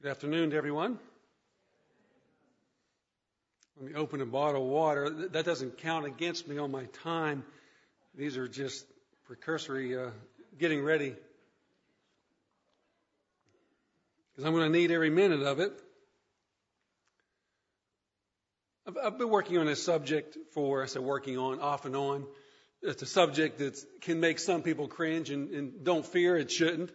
Good afternoon to everyone. Let me open a bottle of water. That doesn't count against me on my time. These are just precursory getting ready. Because I'm going to need every minute of it. I've been working on this subject off and on. It's a subject that can make some people cringe, and don't fear, it shouldn't.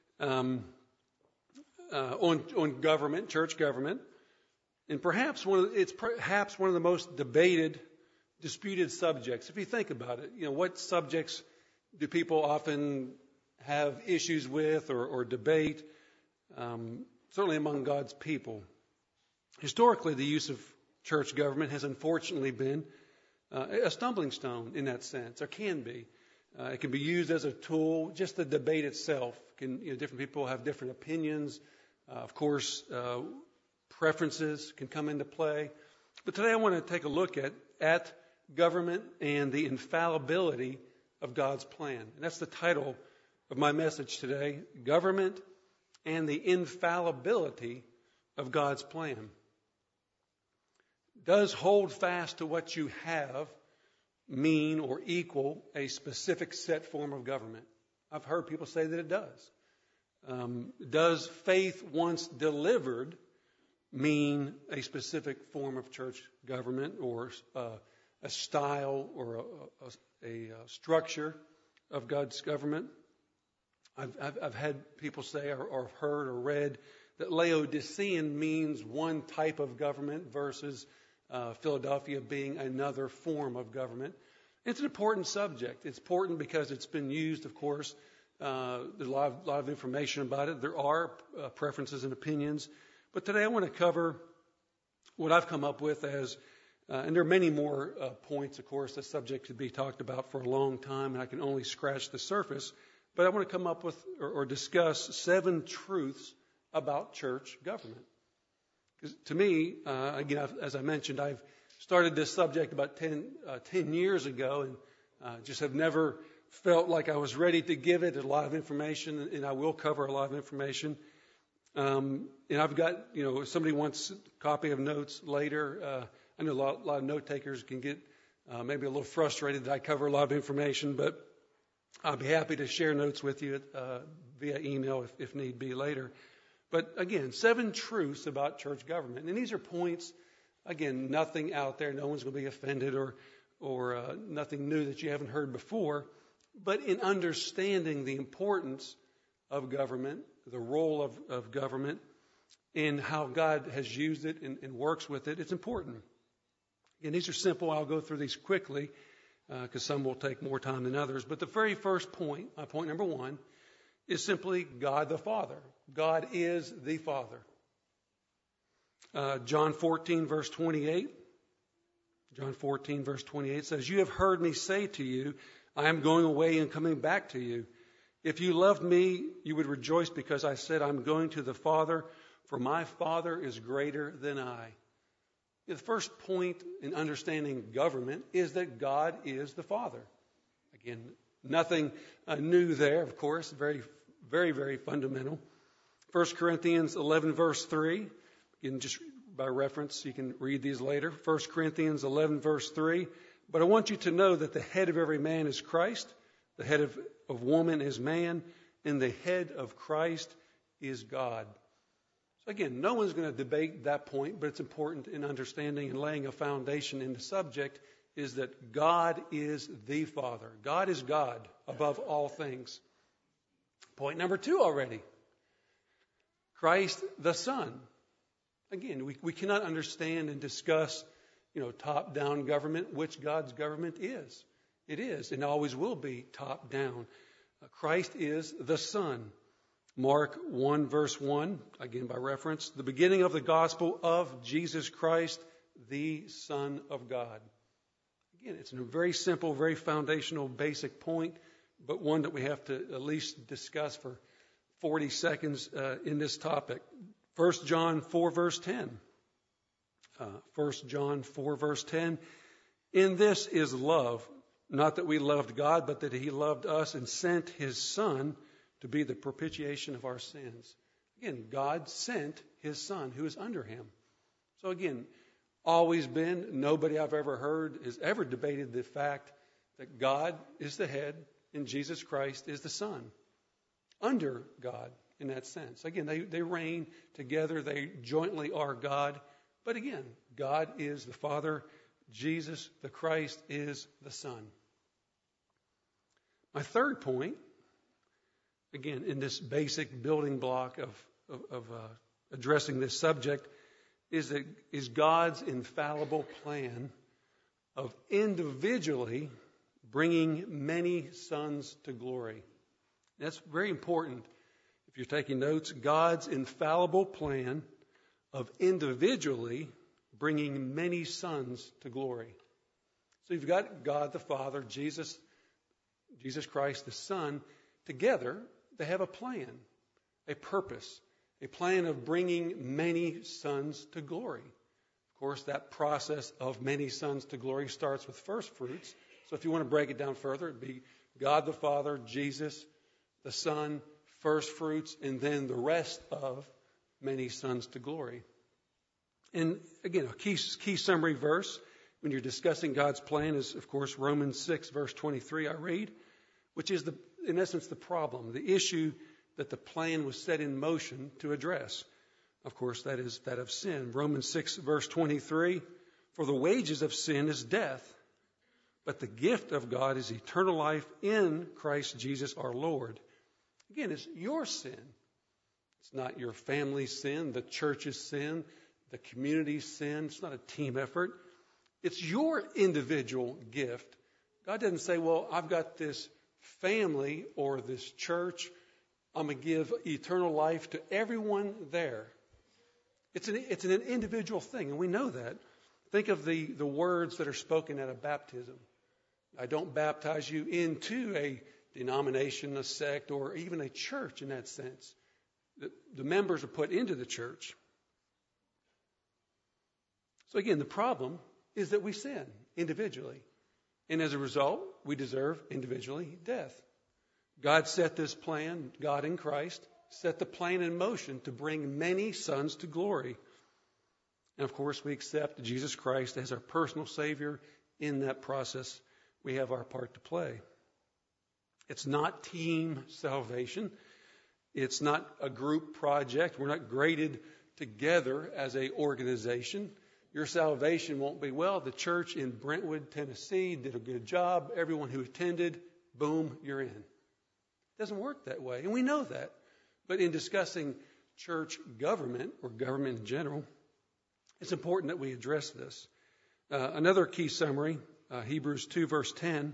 On government, church government, and perhaps one of the most debated, disputed subjects. If you think about it, what subjects do people often have issues with or debate? Certainly among God's people. Historically, the use of church government has unfortunately been a stumbling stone in that sense, or can be. It can be used as a tool. Just the debate itself different people have different opinions. Of course, preferences can come into play. But today I want to take a look at government and the infallibility of God's plan. And that's the title of my message today: Government and the Infallibility of God's Plan. Does hold fast to what you have mean or equal a specific set form of government? I've heard people say that it does. Does faith once delivered mean a specific form of church government or a style or a structure of God's government? I've had people say or heard or read that Laodicean means one type of government versus Philadelphia being another form of government. It's an important subject. It's important because it's been used, of course. There's a lot of information about it. There are preferences and opinions. But today I want to cover what I've come up with as, and there are many more points, of course. The subject could be talked about for a long time, and I can only scratch the surface. But I want to come up with or discuss 7 truths about church government. Because to me, again, as I mentioned, I've started this subject about 10 years ago, and just have never felt like I was ready to give it a lot of information, and I will cover a lot of information. And I've got, if somebody wants a copy of notes later, I know a lot of note takers can get maybe a little frustrated that I cover a lot of information, but I'll be happy to share notes with you via email if need be later. But again, 7 truths about church government. And these are points, again, nothing out there. No one's going to be offended or nothing new that you haven't heard before. But in understanding the importance of government, the role of government, and how God has used it and works with it, it's important. And these are simple. I'll go through these quickly because some will take more time than others. But the very first point, point number 1, is simply God the Father. God is the Father. John 14, verse 28. John 14, verse 28 says, "You have heard me say to you, I am going away and coming back to you. If you loved me, you would rejoice because I said I'm going to the Father, for my Father is greater than I." The first point in understanding government is that God is the Father. Again, nothing new there, of course, very, very, very fundamental. 1 Corinthians 11, verse 3, again, just by reference, you can read these later. 1 Corinthians 11, verse 3, "But I want you to know that the head of every man is Christ, the head of woman is man, and the head of Christ is God." So again, no one's going to debate that point, but it's important in understanding and laying a foundation in the subject is that God is the Father. God is God above all things. Point number 2 already. Christ the Son. Again, we cannot understand and discuss top-down government, which God's government is. It is and always will be top-down. Christ is the Son. Mark 1, verse 1, again by reference, "The beginning of the gospel of Jesus Christ, the Son of God." Again, it's a very simple, very foundational, basic point, but one that we have to at least discuss for 40 seconds in this topic. 1 John 4, verse 10. 1 John 4, verse 10. "In this is love, not that we loved God, but that He loved us and sent His Son to be the propitiation of our sins." Again, God sent his Son who is under him. So again, always been, nobody I've ever heard has ever debated the fact that God is the head and Jesus Christ is the Son. Under God in that sense. Again, they reign together. They jointly are God. But again, God is the Father. Jesus, the Christ, is the Son. My third point, again, in this basic building block of addressing this subject, is God's infallible plan of individually bringing many sons to glory. That's very important. If you're taking notes, God's infallible plan of individually bringing many sons to glory. So you've got God the Father, Jesus Christ the Son, together. They have a plan, a purpose, a plan of bringing many sons to glory. Of course, that process of many sons to glory starts with first fruits. So if you want to break it down further, it'd be God the Father, Jesus, the Son, first fruits, and then the rest of many sons to glory. And again, a key summary verse when you're discussing God's plan is, of course, Romans 6, verse 23, I read, which is, in essence, the problem, the issue that the plan was set in motion to address. Of course, that is that of sin. Romans 6, verse 23, for the wages of sin is death, but the gift of God is eternal life in Christ Jesus our Lord. Again, it's your sin. It's not your family's sin, the church's sin, the community's sin. It's not a team effort. It's your individual gift. God doesn't say, well, I've got this family or this church. I'm going to give eternal life to everyone there. It's an individual thing, and we know that. Think of the words that are spoken at a baptism. I don't baptize you into a denomination, a sect, or even a church in that sense. The members are put into the church. So again, the problem is that we sin individually. And as a result, we deserve individually death. God set this plan, God in Christ, set the plan in motion to bring many sons to glory. And of course, we accept Jesus Christ as our personal Savior. In that process, we have our part to play. It's not team salvation. It's not a group project. We're not graded together as an organization. Your salvation won't be, well, the church in Brentwood, Tennessee did a good job. Everyone who attended, boom, you're in. It doesn't work that way, and we know that. But in discussing church government, or government in general, it's important that we address this. Another key summary, Hebrews 2, verse 10.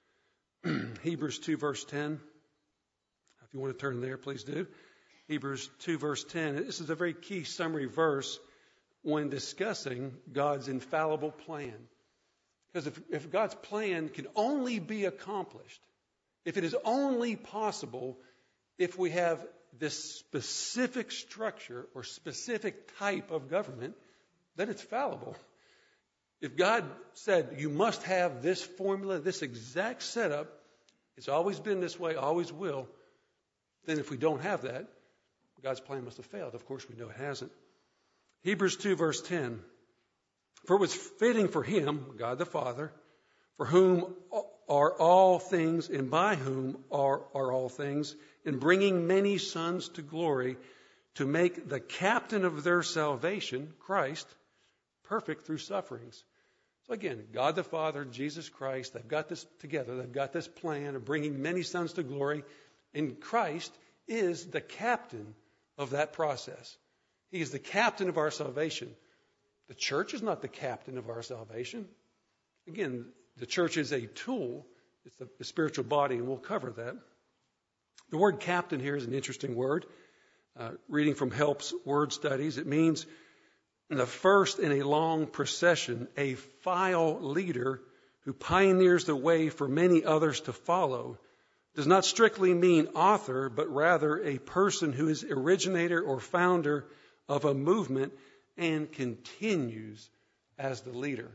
Hebrews 2, verse 10. If you want to turn there, please do. Hebrews 2, verse 10. This is a very key summary verse when discussing God's infallible plan. Because if God's plan can only be accomplished, if it is only possible if we have this specific structure or specific type of government, then it's fallible. If God said you must have this formula, this exact setup, it's always been this way, always will, then if we don't have that, God's plan must have failed. Of course, we know it hasn't. Hebrews 2, verse 10. For it was fitting for him, God the Father, for whom are all things and by whom are all things, in bringing many sons to glory, to make the captain of their salvation, Christ, perfect through sufferings. So again, God the Father, Jesus Christ, they've got this together. They've got this plan of bringing many sons to glory. And Christ is the captain of that process. He is the captain of our salvation. The church is not the captain of our salvation. Again, the church is a tool. It's the spiritual body, and we'll cover that. The word captain here is an interesting word. Reading from Help's Word Studies, it means the first in a long procession, a file leader who pioneers the way for many others to follow. Does not strictly mean author, but rather a person who is originator or founder of a movement and continues as the leader.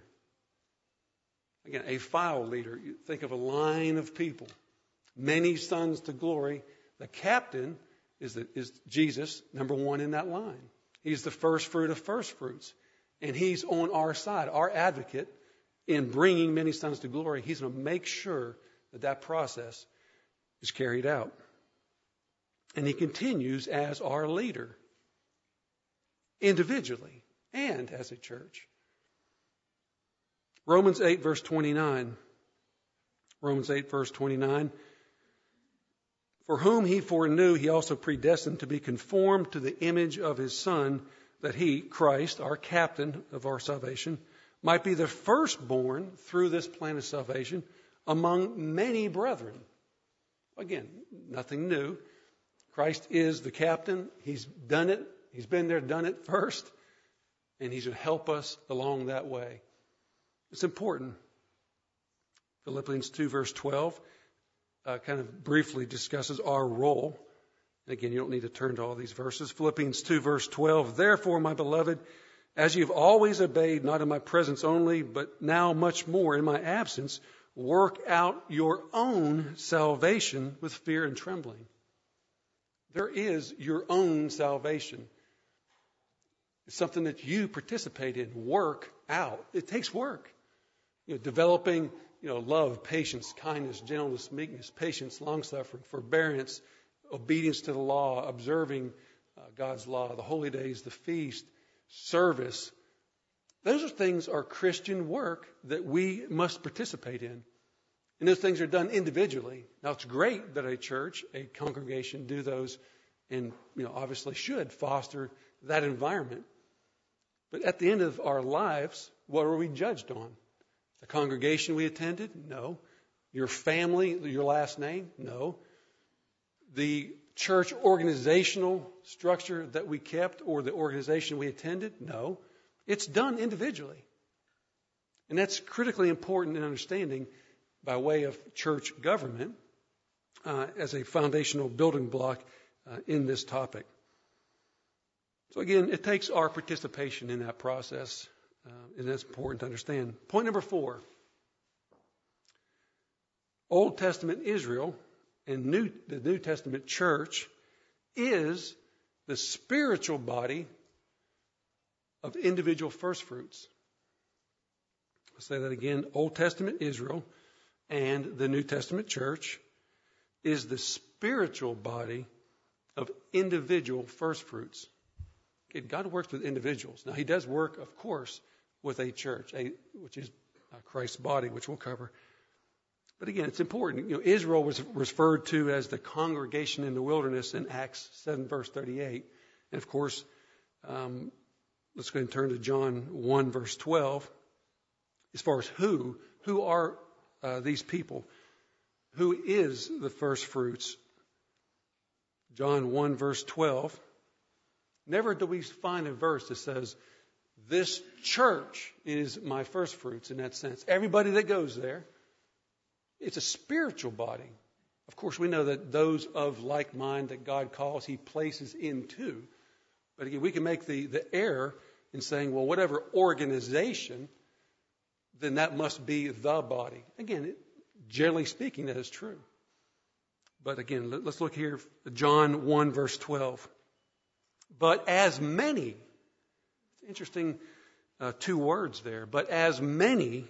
Again, a file leader. You think of a line of people, many sons to glory. The captain is Jesus, number one in that line. He's the first fruit of first fruits. And he's on our side, our advocate in bringing many sons to glory. He's going to make sure that that process is carried out. And he continues as our leader, individually and as a church. Romans 8, verse 29. Romans 8, verse 29. For whom he foreknew, he also predestined to be conformed to the image of his Son, that he, Christ, our captain of our salvation, might be the firstborn through this plan of salvation among many brethren. Again, nothing new. Christ is the captain. He's done it. He's been there, done it first. And he's going to help us along that way. It's important. Philippians 2, verse 12, kind of briefly discusses our role. Again, you don't need to turn to all these verses. Philippians 2, verse 12, therefore, my beloved, as you have always obeyed, not in my presence only, but now much more in my absence, work out your own salvation with fear and trembling. There is your own salvation. It's something that you participate in, work out. It takes work. Developing, love, patience, kindness, gentleness, meekness, patience, long-suffering, forbearance, obedience to the law, observing God's law, the holy days, the feast, service. Those are Christian work that we must participate in. And those things are done individually. Now, it's great that a church, a congregation do those and, obviously should foster that environment. But at the end of our lives, what are we judged on? The congregation we attended? No. Your family, your last name? No. The church organizational structure that we kept or the organization we attended? No. It's done individually. And that's critically important in understanding by way of church government as a foundational building block in this topic. So again, it takes our participation in that process, and that's important to understand. Point number 4. Old Testament Israel and the New Testament church is the spiritual body of individual first fruits. I'll say that again. Old Testament Israel and the New Testament church is the spiritual body of individual first fruits. Okay, God works with individuals. Now, he does work, of course, with a church, which is Christ's body, which we'll cover. But again, it's important. Israel was referred to as the congregation in the wilderness in Acts 7, verse 38. And of course, let's go ahead and turn to John 1, verse 12. As far as who are these people? Who is the first fruits? John 1, verse 12. Never do we find a verse that says, this church is my first fruits in that sense. Everybody that goes there, it's a spiritual body. Of course, we know that those of like mind that God calls, he places into. But again, we can make the error in saying, well, whatever organization, then that must be the body. Again, generally speaking, that is true. But again, let's look here, John 1, verse 12. But as many, interesting two words there, but as many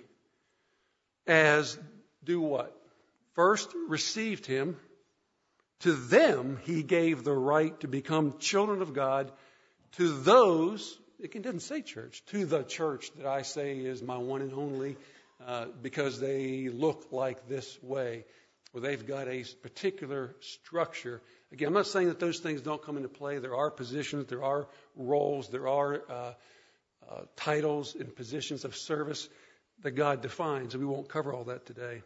as do what? First received him, to them he gave the right to become children of God, to those, it doesn't say church, to the church that I say is my one and only, because they look like this way, or they've got a particular structure. Again, I'm not saying that those things don't come into play. There are positions, there are roles, there are titles and positions of service that God defines, and we won't cover all that today.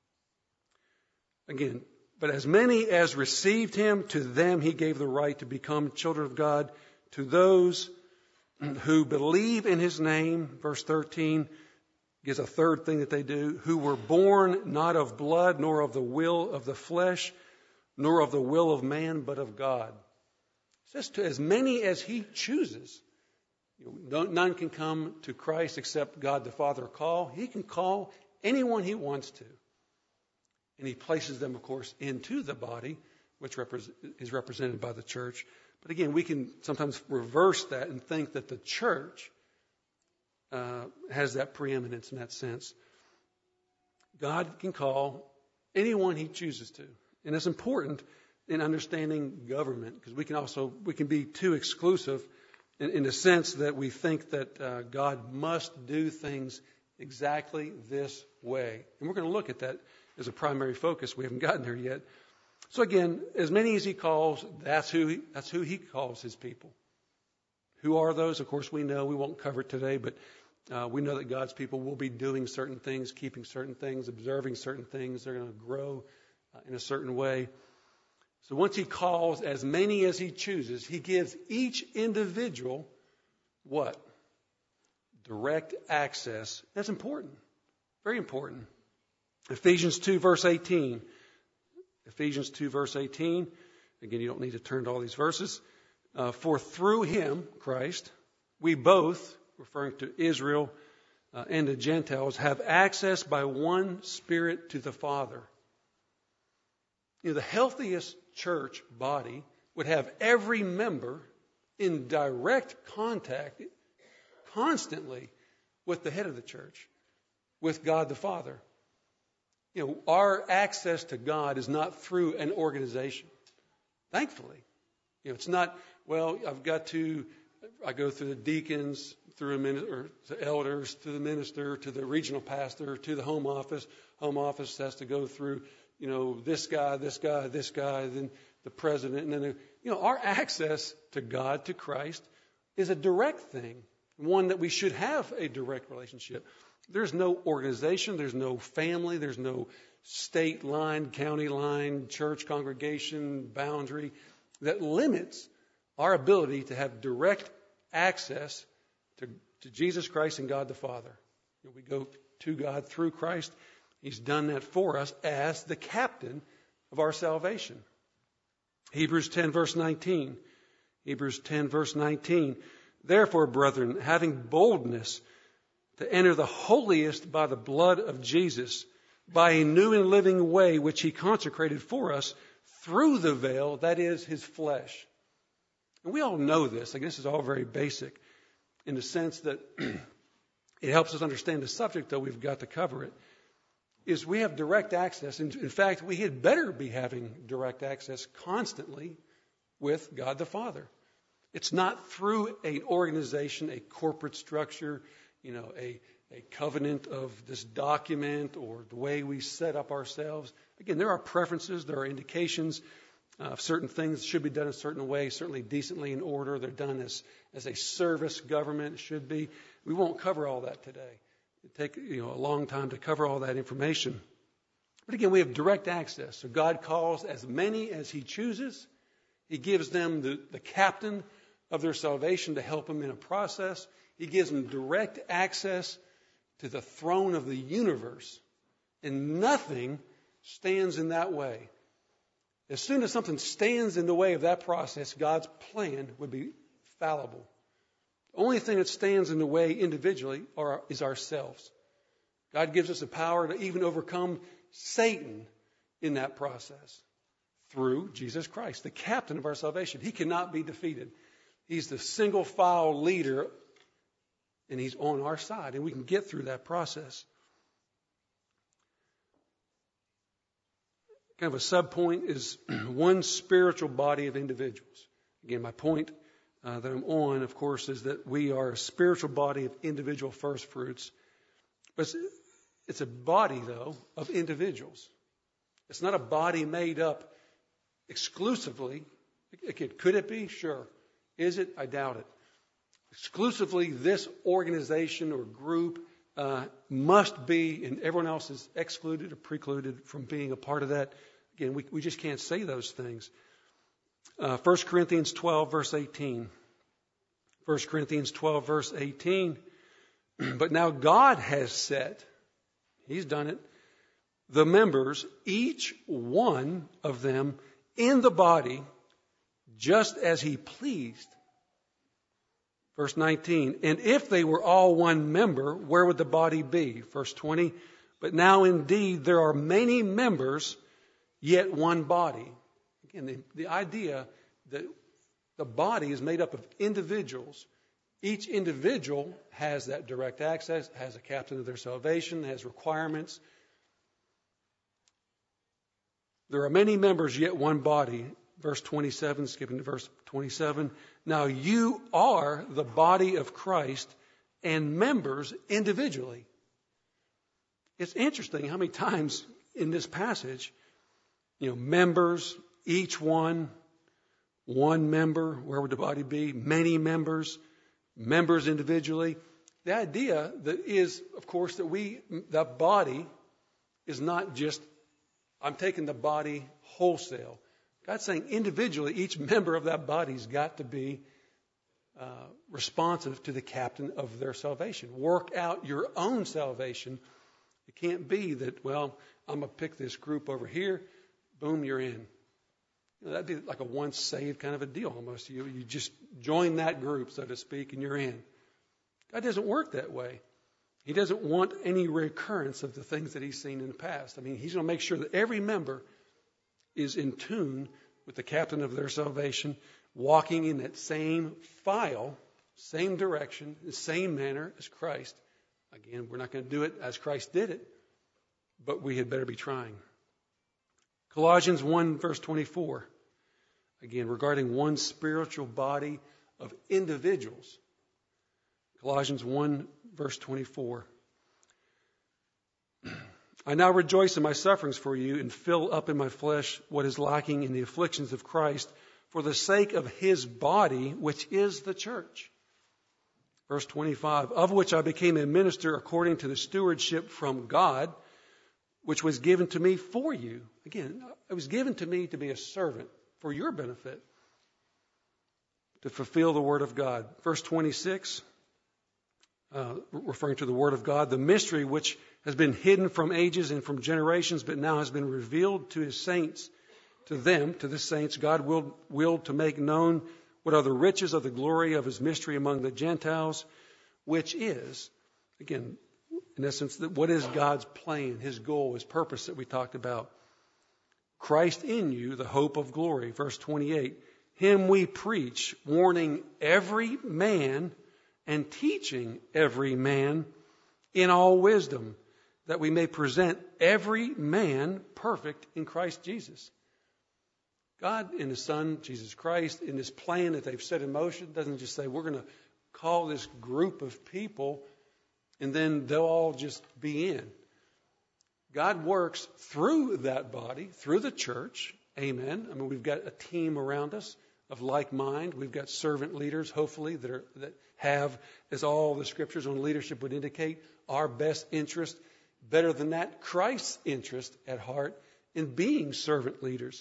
Again, but as many as received him, to them he gave the right to become children of God, to those who believe in his name. Verse 13 gives a third thing that they do, who were born not of blood, nor of the will of the flesh, nor of the will of man, but of God. It says to as many as he chooses. None can come to Christ except God the Father call. He can call anyone he wants to. And he places them, of course, into the body which is represented by the church. But again, we can sometimes reverse that and think that the church has that preeminence in that sense. God can call anyone he chooses to. And it's important in understanding government, because we can be too exclusive in the sense that we think that God must do things exactly this way. And we're going to look at that as a primary focus. We haven't gotten there yet. So again, as many as he calls, that's who he calls his people. Who are those? Of course, we know. We won't cover it today, but we know that God's people will be doing certain things, keeping certain things, observing certain things. They're going to grow in a certain way. So once he calls as many as he chooses, he gives each individual what? Direct access. That's important. Very important. Ephesians 2, verse 18. Ephesians 2, verse 18. Again, you don't need to turn to all these verses. For through him, Christ, we both, referring to Israel and the Gentiles, have access by one Spirit to the Father. You know, the healthiest church body would have every member in direct contact constantly with the head of the church, with God the Father. You know, our access to God is not through an organization. Thankfully. You know, it's not, well, I go through the deacons, through the elders, to the minister, to the regional pastor, to the home office. Home office has to go through, you know, this guy, then the president. And then, our access to God, to Christ, is a direct thing, one that we should have a direct relationship. There's no organization, there's no family, there's no state line, county line, church congregation, boundary that limits our ability to have direct access to Jesus Christ and God the Father. We go to God through Christ. He's done that for us as the captain of our salvation. Hebrews 10, verse 19. Hebrews 10, verse 19. Therefore, brethren, having boldness to enter the holiest by the blood of Jesus, by a new and living way which he consecrated for us through the veil, that is, his flesh. And we all know this. I guess this is all very basic in the sense that it helps us understand the subject, though we've got to cover it, is we have direct access. In fact, we had better be having direct access constantly with God the Father. It's not through an organization, a corporate structure, a covenant of this document or the way we set up ourselves. Again, there are preferences, there are indications of certain things should be done a certain way, certainly decently in order. They're done as a service government should be. We won't cover all that today. It'd take a long time to cover all that information. But again, we have direct access. So God calls as many as he chooses. He gives them the captain of their salvation to help them in a process. He gives them direct access to the throne of the universe. And nothing stands in that way. As soon as something stands in the way of that process, God's plan would be fallible. The only thing that stands in the way individually is ourselves. God gives us the power to even overcome Satan in that process through Jesus Christ, the captain of our salvation. He cannot be defeated. He's the single file leader, and he's on our side, and we can get through that process. Kind of a sub-point is one spiritual body of individuals. Again, my point that I'm on, of course, is that we are a spiritual body of individual first fruits. But it's a body, though, of individuals. It's not a body made up exclusively. Could it be? Sure. Is it? I doubt it. Exclusively this organization or group must be, and everyone else is excluded or precluded from being a part of that. Again, we just can't say those things. 1 Corinthians 12, verse 18. 1 Corinthians 12, verse 18. But now God has set, he's done it, the members, each one of them in the body, just as he pleased. Verse 19, and if they were all one member, where would the body be? Verse 20, but now indeed there are many members, yet one body. And the idea that the body is made up of individuals. Each individual has that direct access, has a captain of their salvation, has requirements. There are many members, yet one body. Verse 27, skipping to verse 27. Now you are the body of Christ and members individually. It's interesting how many times in this passage, members, each one member, where would the body be? Many members, members individually. The idea that is, of course, that body is not just, I'm taking the body wholesale. God's saying individually, each member of that body's got to be responsive to the captain of their salvation. Work out your own salvation. It can't be that, I'm going to pick this group over here. Boom, you're in. That'd be like a once saved kind of a deal almost. You just join that group, so to speak, and you're in. God doesn't work that way. He doesn't want any recurrence of the things that he's seen in the past. He's going to make sure that every member is in tune with the captain of their salvation, walking in that same file, same direction, the same manner as Christ. Again, we're not going to do it as Christ did it, but we had better be trying. Colossians 1, verse 24. Again, regarding one spiritual body of individuals. Colossians 1, verse 24. I now rejoice in my sufferings for you and fill up in my flesh what is lacking in the afflictions of Christ for the sake of his body, which is the church. Verse 25, of which I became a minister according to the stewardship from God, which was given to me for you. Again, it was given to me to be a servant for your benefit, to fulfill the word of God. Verse 26, referring to the word of God, the mystery which has been hidden from ages and from generations, but now has been revealed to his saints. To the saints, God willed to make known what are the riches of the glory of his mystery among the Gentiles, which is, again, in essence, what is God's plan, his goal, his purpose that we talked about? Christ in you, the hope of glory. Verse 28, him we preach, warning every man and teaching every man in all wisdom, that we may present every man perfect in Christ Jesus. God and his Son, Jesus Christ, in this plan that they've set in motion, doesn't just say, we're going to call this group of people and then they'll all just be in. God works through that body, through the church. Amen. We've got a team around us of like mind. We've got servant leaders, hopefully, that have, as all the scriptures on leadership would indicate, our best interest. Better than that, Christ's interest at heart in being servant leaders.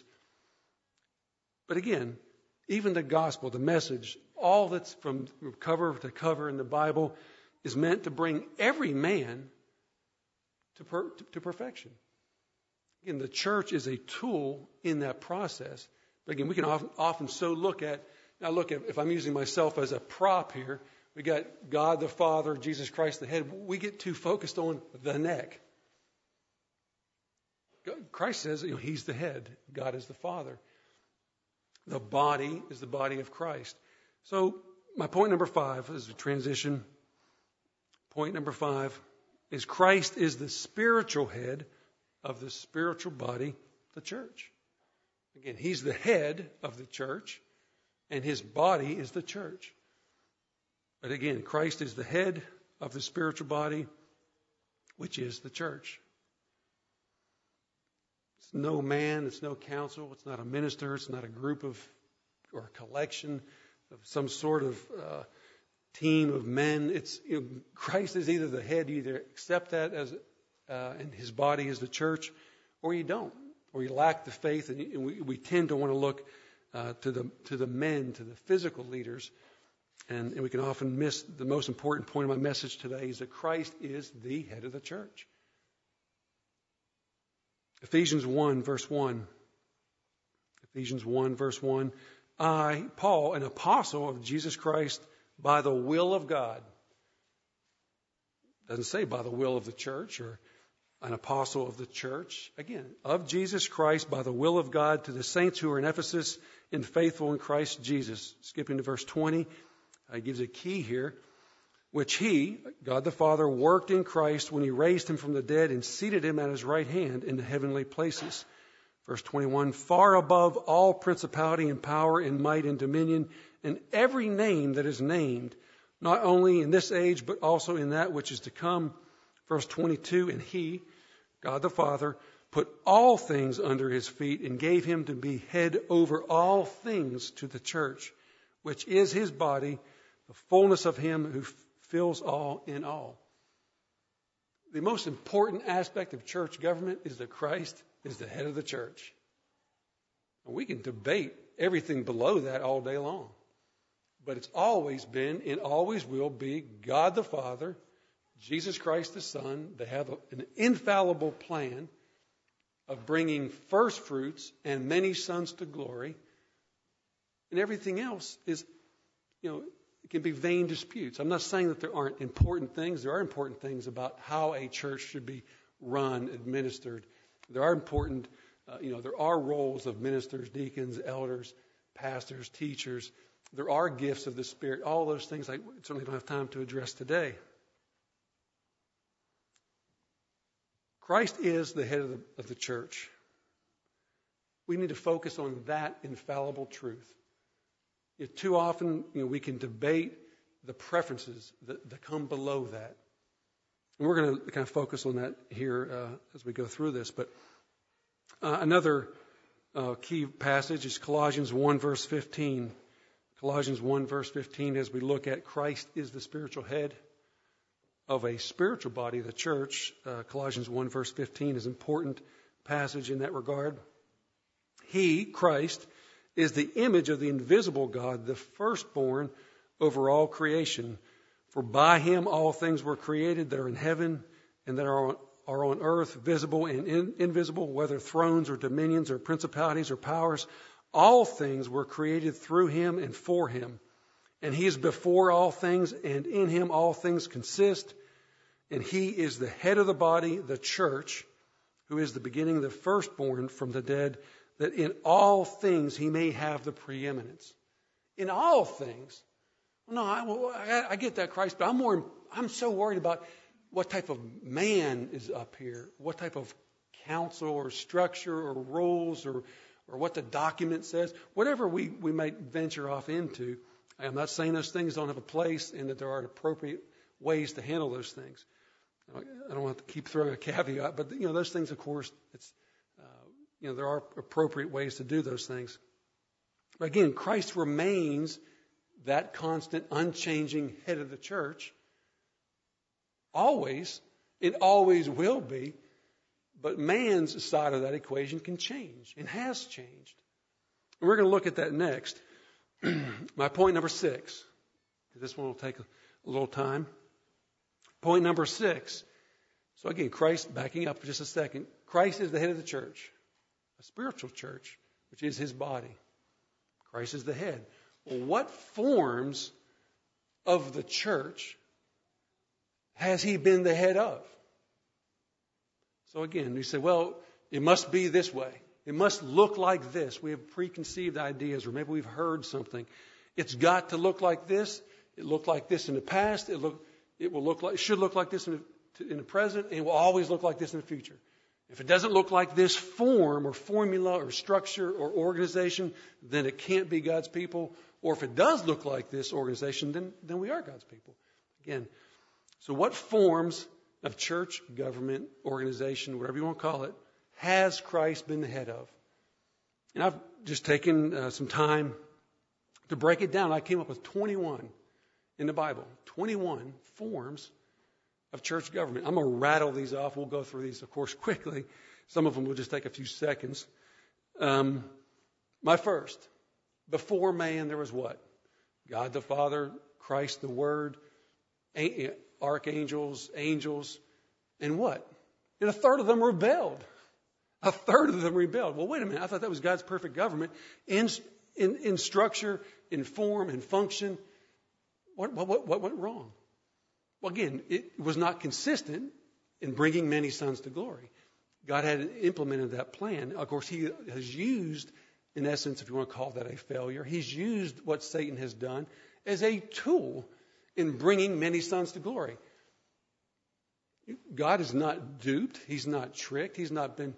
But again, even the gospel, the message, all that's from cover to cover in the Bible is meant to bring every man to perfection. Again, the church is a tool in that process. But again, we can often so look at, if I'm using myself as a prop here, we got God the Father, Jesus Christ the head. We get too focused on the neck. Christ says he's the head. God is the Father. The body is the body of Christ. So my point number 5 is a transition. Point number 5 is Christ is the spiritual head of the spiritual body, the church. Again, he's the head of the church, and his body is the church. But again, Christ is the head of the spiritual body, which is the church. It's no man, it's no council, it's not a minister, it's not a group of or a collection of some sort of team of men. It's Christ is either the head, you either accept that as and his body is the church, or you don't, or you lack the faith, and we tend to want to look to the men, to the physical leaders, and we can often miss the most important point of my message today is that Christ is the head of the church. Ephesians 1, verse 1. Ephesians 1, verse 1. I, Paul, an apostle of Jesus Christ, by the will of God. Doesn't say by the will of the church, or an apostle of the church, again, of Jesus Christ by the will of God, to the saints who are in Ephesus and faithful in Christ Jesus. Skipping to verse 20, he gives a key here, which he, God the Father, worked in Christ when he raised him from the dead and seated him at his right hand in the heavenly places. Verse 21, far above all principality and power and might and dominion and every name that is named, not only in this age but also in that which is to come. Verse 22, and he, God the Father, put all things under his feet and gave him to be head over all things to the church, which is his body, the fullness of him who fills all in all. The most important aspect of church government is that Christ is the head of the church. And we can debate everything below that all day long. But it's always been and always will be God the Father, Jesus Christ the Son. They have an infallible plan of bringing first fruits and many sons to glory. And everything else is, it can be vain disputes. I'm not saying that there aren't important things. There are important things about how a church should be run, administered. There are important, there are roles of ministers, deacons, elders, pastors, teachers. There are gifts of the Spirit. All those things I certainly don't have time to address today. Christ is the head of the church. We need to focus on that infallible truth. Too often, we can debate the preferences that come below that. And we're going to kind of focus on that here as we go through this. But another key passage is Colossians 1, verse 15. Colossians 1, verse 15, as we look at Christ is the spiritual head of a spiritual body, the church. Colossians 1, verse 15 is an important passage in that regard. He, Christ, is the image of the invisible God, the firstborn over all creation. For by him all things were created that are in heaven and that are on earth, visible and invisible, whether thrones or dominions or principalities or powers. All things were created through him and for him. And he is before all things, and in him all things consist. And he is the head of the body, the church, who is the beginning, the firstborn from the dead, that in all things he may have the preeminence. In all things. No, I get that, Christ, but I'm so worried about what type of man is up here, what type of counsel or structure or rules or what the document says, whatever we might venture off into. I'm not saying those things don't have a place and that there are appropriate ways to handle those things. I don't have to keep throwing a caveat, but those things, of course, there are appropriate ways to do those things. But again, Christ remains that constant, unchanging head of the church. Always. It always will be. But man's side of that equation can change and has changed. And we're going to look at that next. My point number 6. This one will take a little time. Point number 6. So again, Christ, backing up for just a second. Christ is the head of the church. A spiritual church, which is his body. Christ is the head. Well, what forms of the church has he been the head of? So again, we say, well, it must be this way. It must look like this. We have preconceived ideas, or maybe we've heard something. It's got to look like this. It looked like this in the past. It should look like this in the present, and it will always look like this in the future. If it doesn't look like this form or formula or structure or organization, then it can't be God's people. Or if it does look like this organization, then we are God's people. Again, so what forms of church, government, organization, whatever you want to call it, has Christ been the head of? And I've just taken some time to break it down. I came up with 21 in the Bible, 21 forms of church government. I'm going to rattle these off. We'll go through these, of course, quickly. Some of them will just take a few seconds. My first, before man, there was what? God the Father, Christ the Word, archangels, angels, and what? And a third of them rebelled. A third of them rebelled. Well, wait a minute. I thought that was God's perfect government in structure, in form, in function. What went wrong? Well, again, it was not consistent in bringing many sons to glory. God had implemented that plan. Of course, he has used, in essence, if you want to call that a failure, he's used what Satan has done as a tool in bringing many sons to glory. God is not duped. He's not tricked. He's not been,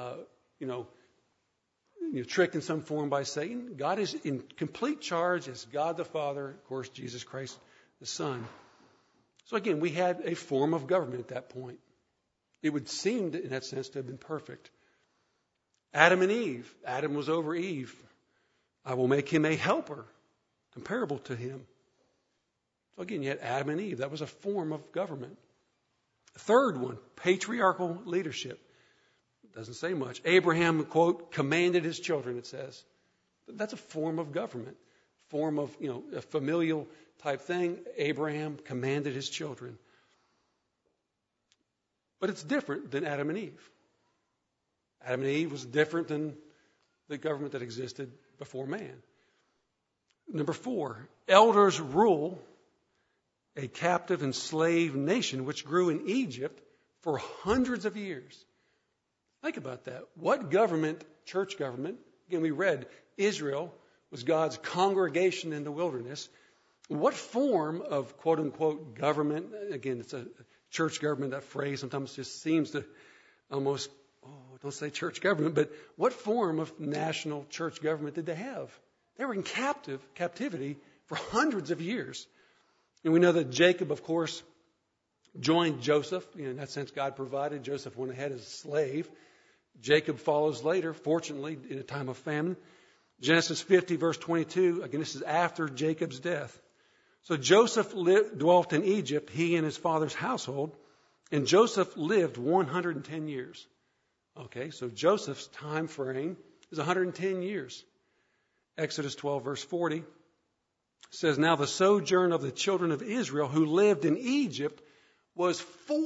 tricked in some form by Satan. God is in complete charge as God the Father, of course, Jesus Christ the Son. So again, we had a form of government at that point. It would seem, in that sense, to have been perfect. Adam and Eve. Adam was over Eve. I will make him a helper, comparable to him. So again, you had Adam and Eve. That was a form of government. Third one, patriarchal leadership. Doesn't say much. Abraham, quote, commanded his children, it says. That's a form of government. Form of, a familial type thing. Abraham commanded his children. But it's different than Adam and Eve. Adam and Eve was different than the government that existed before man. Number 4, elders rule a captive and slave nation which grew in Egypt for hundreds of years. Think about that. What government, church government, again we read Israel was God's congregation in the wilderness. What form of quote unquote government, again it's a church government, that phrase sometimes just seems to almost, don't say church government, but what form of national church government did they have? They were in captivity for hundreds of years. And we know that Jacob, of course, joined Joseph. In that sense, God provided. Joseph went ahead as a slave. Jacob follows later, fortunately, in a time of famine. Genesis 50, verse 22, again, this is after Jacob's death. So Joseph dwelt in Egypt, he and his father's household, and Joseph lived 110 years. Okay, so Joseph's time frame is 110 years. Exodus 12, verse 40 says, now the sojourn of the children of Israel who lived in Egypt was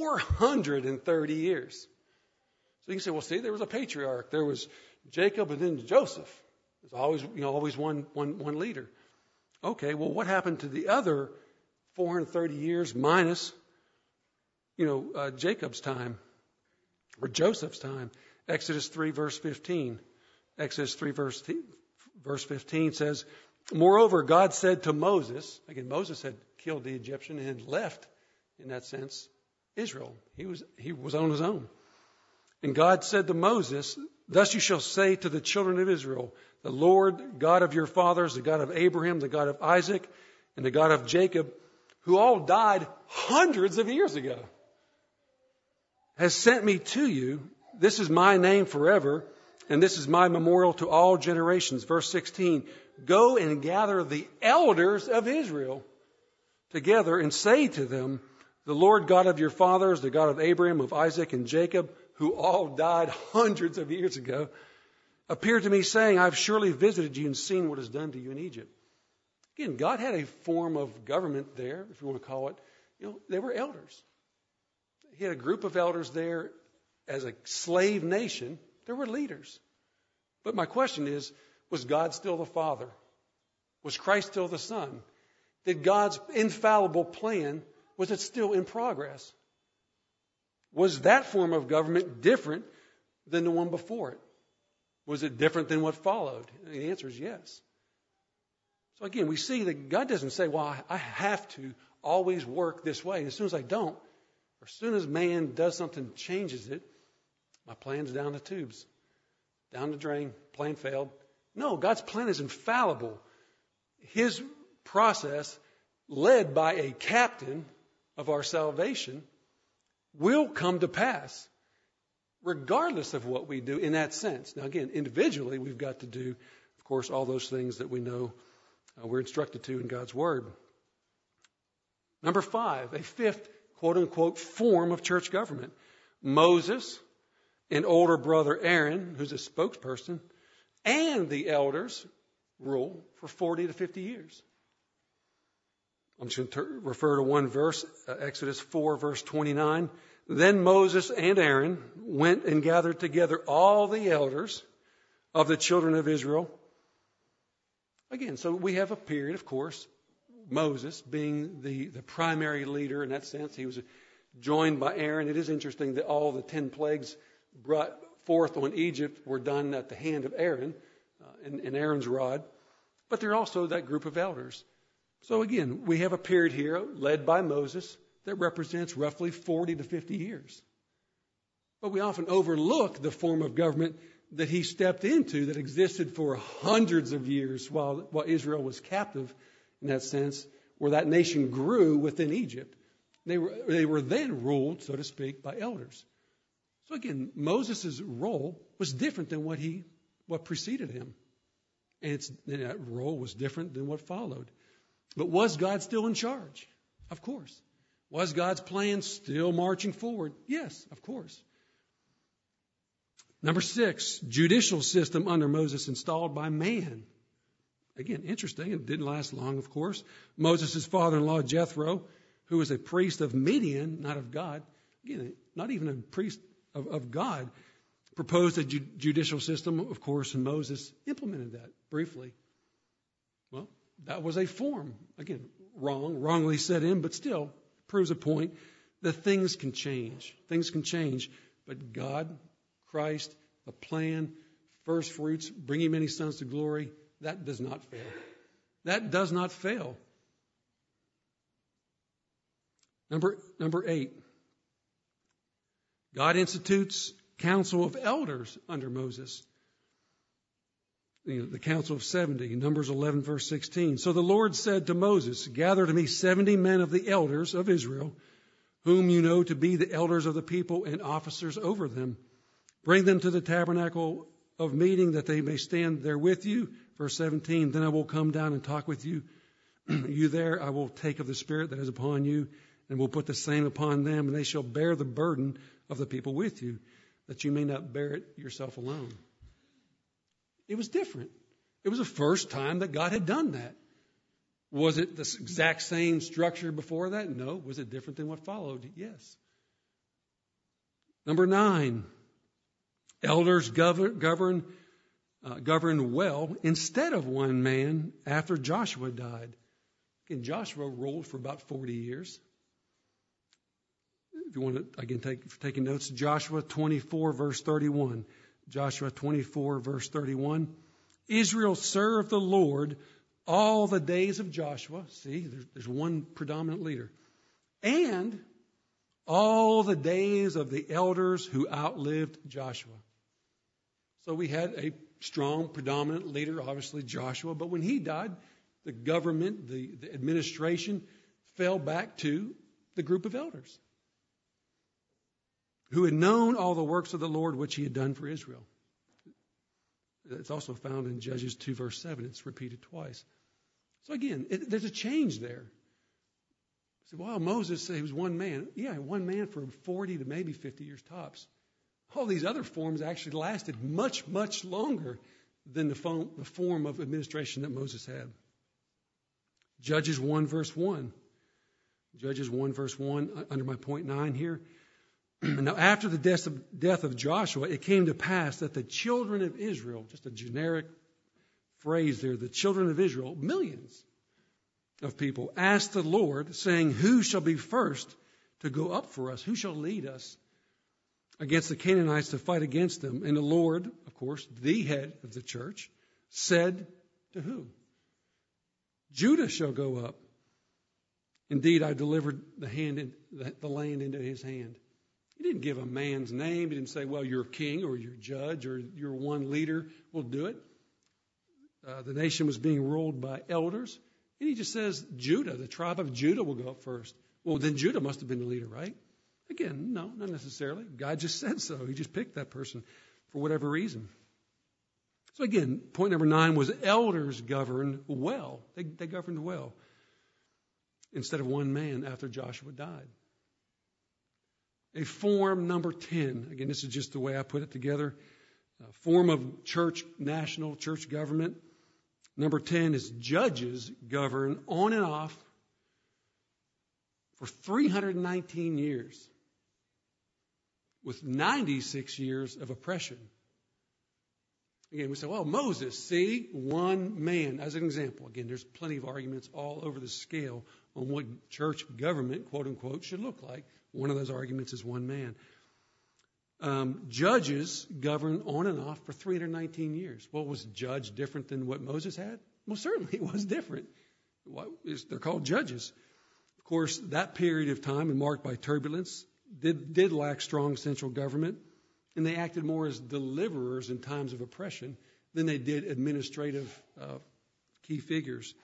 430 years. So you can say, well, see, there was a patriarch. There was Jacob and then Joseph. There's always one leader. Okay, well, what happened to the other 430 years minus, Jacob's time or Joseph's time? Exodus 3, verse 15. Exodus 3, verse 15 says, moreover, God said to Moses, again, Moses had killed the Egyptian and had left, in that sense, Israel. He was on his own. And God said to Moses, thus you shall say to the children of Israel, the Lord God of your fathers, the God of Abraham, the God of Isaac, and the God of Jacob, who all died hundreds of years ago, has sent me to you. This is my name forever, and this is my memorial to all generations. Verse 16, go and gather the elders of Israel together and say to them, the Lord God of your fathers, the God of Abraham, of Isaac, and Jacob, who all died hundreds of years ago, appeared to me saying, I've surely visited you and seen what is done to you in Egypt. Again, God had a form of government there, if you want to call it. They were elders. He had a group of elders there as a slave nation. There were leaders. But my question is, was God still the Father? Was Christ still the Son? Did God's infallible plan, was it still in progress? Was that form of government different than the one before it? Was it different than what followed? And the answer is yes. So again, we see that God doesn't say, well, I have to always work this way. As soon as I don't, or as soon as man does something, changes it, my plan's down the tubes, down the drain, plan failed. No, God's plan is infallible. His process, led by a captain of our salvation, will come to pass, regardless of what we do in that sense. Now again, individually, we've got to do, of course, all those things that we know we're instructed to in God's Word. Number 5, a fifth, quote-unquote, form of church government. Moses and older brother Aaron, who's a spokesperson, and the elders rule for 40 to 50 years. I'm just going to refer to one verse, Exodus 4, verse 29. Then Moses and Aaron went and gathered together all the elders of the children of Israel. Again, so we have a period, of course, Moses being the primary leader in that sense. He was joined by Aaron. It is interesting that all the 10 plagues brought forth on Egypt were done at the hand of Aaron and Aaron's rod. But they're also that group of elders. So again, we have a period here led by Moses that represents roughly 40 to 50 years. But we often overlook the form of government that he stepped into that existed for hundreds of years while Israel was captive, in that sense, where that nation grew within Egypt. They were then ruled, so to speak, by elders. So again, Moses' role was different than what preceded him. And that role was different than what followed. But was God still in charge? Of course. Was God's plan still marching forward? Yes, of course. Number 6, judicial system under Moses installed by man. Again, interesting. It didn't last long, of course. Moses' father-in-law, Jethro, who was a priest of Midian, not of God, again, not even a priest of God, proposed a judicial system, of course, and Moses implemented that briefly. Well, that was a form. Again, wrongly set in, but still proves a point that things can change. Things can change, but God, Christ, the plan, first fruits, bringing many sons to glory, that does not fail. That does not fail. Number 8. God institutes council of elders under Moses. The council of 70, Numbers 11, verse 16. So the Lord said to Moses, gather to me 70 men of the elders of Israel, whom you know to be the elders of the people and officers over them. Bring them to the tabernacle of meeting that they may stand there with you. Verse 17, then I will come down and talk with you. You there I will take of the Spirit that is upon you and will put the same upon them, and they shall bear the burden of the people with you, that you may not bear it yourself alone. It was different. It was the first time that God had done that. Was it the exact same structure before that? No. Was it different than what followed? Yes. Number 9. Elders govern well instead of one man after Joshua died. Again, Joshua ruled for about 40 years. If you want to, again, taking notes, Joshua 24, verse 31. Joshua 24, verse 31. Israel served the Lord all the days of Joshua. See, there's one predominant leader. And all the days of the elders who outlived Joshua. So we had a strong, predominant leader, obviously Joshua. But when he died, the government, the administration fell back to the group of elders who had known all the works of the Lord which he had done for Israel. It's also found in Judges 2, verse 7. It's repeated twice. So again, there's a change there. You say, well, Moses said he was one man. Yeah, one man for 40 to maybe 50 years tops. All these other forms actually lasted much, much longer than the form of administration that Moses had. Judges 1, verse 1. Judges 1, verse 1, under my point 9 here. Now, after the death of Joshua, it came to pass that the children of Israel, just a generic phrase there, the children of Israel, millions of people, asked the Lord, saying, who shall be first to go up for us? Who shall lead us against the Canaanites to fight against them? And the Lord, of course, the head of the church, said to who? Judah shall go up. Indeed, I delivered the land into his hand. He didn't give a man's name. He didn't say, well, your king or your judge or your one leader will do it. The nation was being ruled by elders. And he just says, Judah, the tribe of Judah will go up first. Well, then Judah must have been the leader, right? Again, no, not necessarily. God just said so. He just picked that person for whatever reason. So again, point number 9 was elders governed well. They governed well instead of one man after Joshua died. A form number 10. Again, this is just the way I put it together. A form of national church government. Number 10 is judges govern on and off for 319 years with 96 years of oppression. Again, we say, well, Moses, see, one man. As an example, again, there's plenty of arguments all over the scale on what church government, quote unquote, should look like. One of those arguments is one man. Judges governed on and off for 319 years. Well, was Judge different than what Moses had? Well, certainly it was different. They're called judges. Of course, that period of time, and marked by turbulence, did lack strong central government, and they acted more as deliverers in times of oppression than they did administrative key figures.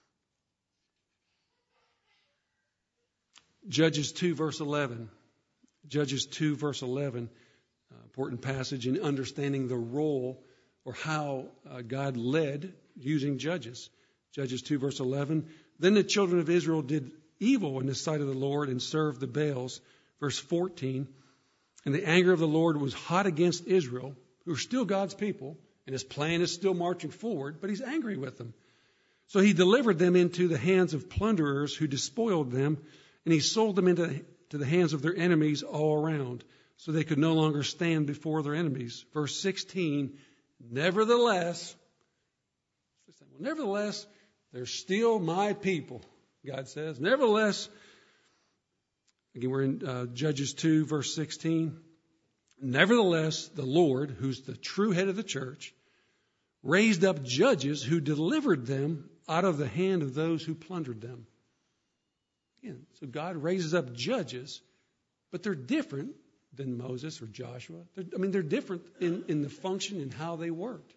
Judges 2, verse 11. Judges 2, verse 11. Important passage in understanding the role or how God led using judges. Judges 2, verse 11. Then the children of Israel did evil in the sight of the Lord and served the Baals. Verse 14. And the anger of the Lord was hot against Israel, who are still God's people, and his plan is still marching forward, but he's angry with them. So he delivered them into the hands of plunderers who despoiled them, and he sold them into the hands of their enemies all around, so they could no longer stand before their enemies. Verse 16, nevertheless, they're still my people, God says. Nevertheless, again, we're in Judges 2, verse 16. Nevertheless, the Lord, who's the true head of the church, raised up judges who delivered them out of the hand of those who plundered them. Again, so God raises up judges, but they're different than Moses or Joshua. They're different in the function and how they worked.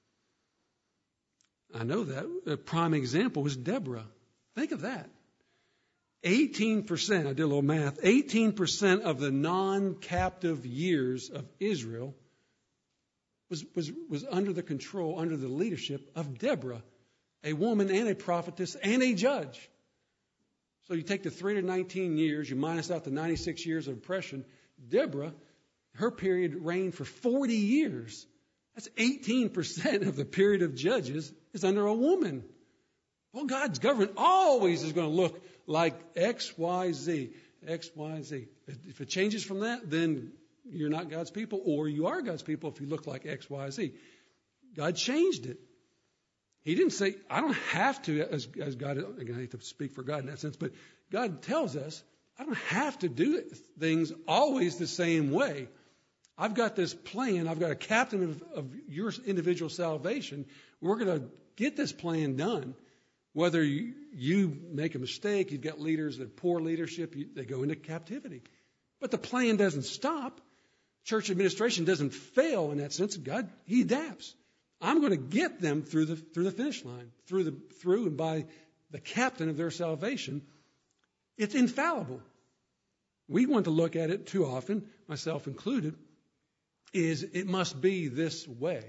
I know that. A prime example was Deborah. Think of that. 18%, I did a little math, 18% of the non-captive years of Israel was under the control, under the leadership of Deborah, a woman and a prophetess and a judge. So you take the 319 years, you minus out the 96 years of oppression. Deborah, her period reigned for 40 years. That's 18% of the period of judges is under a woman. Well, God's government always is going to look like X, Y, Z. X, Y, Z. If it changes from that, then you're not God's people, or you are God's people if you look like X, Y, Z. God changed it. He didn't say, I don't have to, as God, again, I hate to speak for God in that sense, but God tells us, I don't have to do things always the same way. I've got this plan. I've got a captain of your individual salvation. We're going to get this plan done. Whether you make a mistake, you've got leaders that poor leadership, they go into captivity. But the plan doesn't stop. Church administration doesn't fail in that sense. God, He adapts. I'm going to get them through the finish line, through and by the captain of their salvation. It's infallible. We want to look at it too often, myself included, is it must be this way.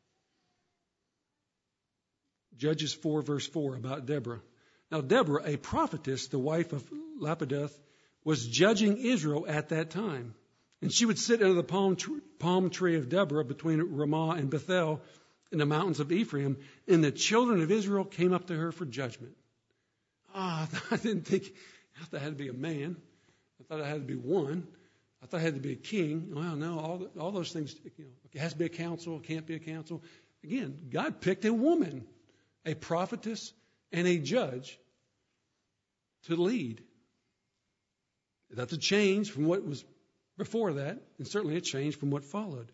Judges 4, verse 4, about Deborah. Now, Deborah, a prophetess, the wife of Lapidoth, was judging Israel at that time. And she would sit under the palm tree of Deborah between Ramah and Bethel in the mountains of Ephraim. And the children of Israel came up to her for judgment. I didn't think, I thought it had to be a man. I thought it had to be one. I thought it had to be a king. Well, no, all those things, it has to be a council, it can't be a council. Again, God picked a woman, a prophetess, and a judge to lead. That's a change from what was before that, and certainly a change from what followed.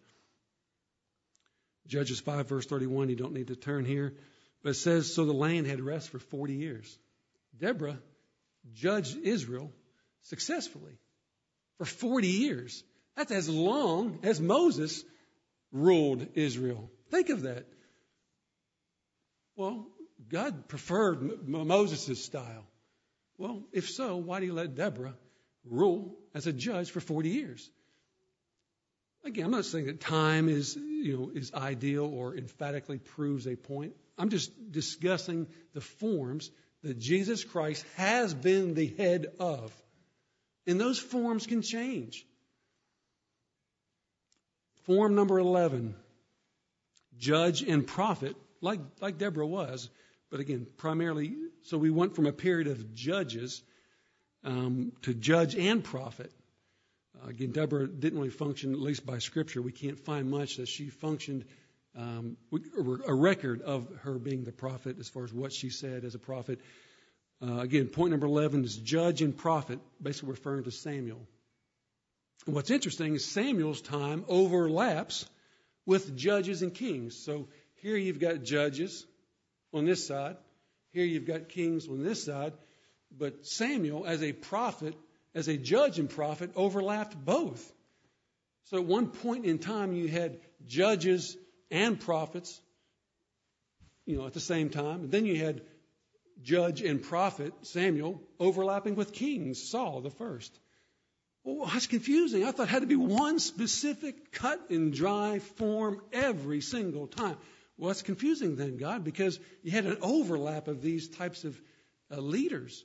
Judges 5, verse 31, you don't need to turn here, but it says, so the land had rest for 40 years. Deborah judged Israel successfully for 40 years. That's as long as Moses ruled Israel. Think of that. Well, God preferred Moses' style. Well, if so, why do you let Deborah rule as a judge for 40 years? Again, I'm not saying that time is ideal or emphatically proves a point. I'm just discussing the forms that Jesus Christ has been the head of. And those forms can change. Form number 11, judge and prophet, like Deborah was. But again, primarily, so we went from a period of judges to judge and prophet. Again, Deborah didn't really function, at least by Scripture. We can't find much that she functioned, a record of her being the prophet as far as what she said as a prophet. Again, point number 11 is judge and prophet, basically referring to Samuel. And what's interesting is Samuel's time overlaps with judges and kings. So here you've got judges on this side. Here you've got kings on this side. But Samuel, as a prophet, as a judge and prophet, overlapped both. So at one point in time, you had judges and prophets, at the same time. And then you had judge and prophet, Samuel, overlapping with kings, Saul the first. Well, that's confusing. I thought it had to be one specific cut and dry form every single time. Well, it's confusing then, God, because you had an overlap of these types of leaders.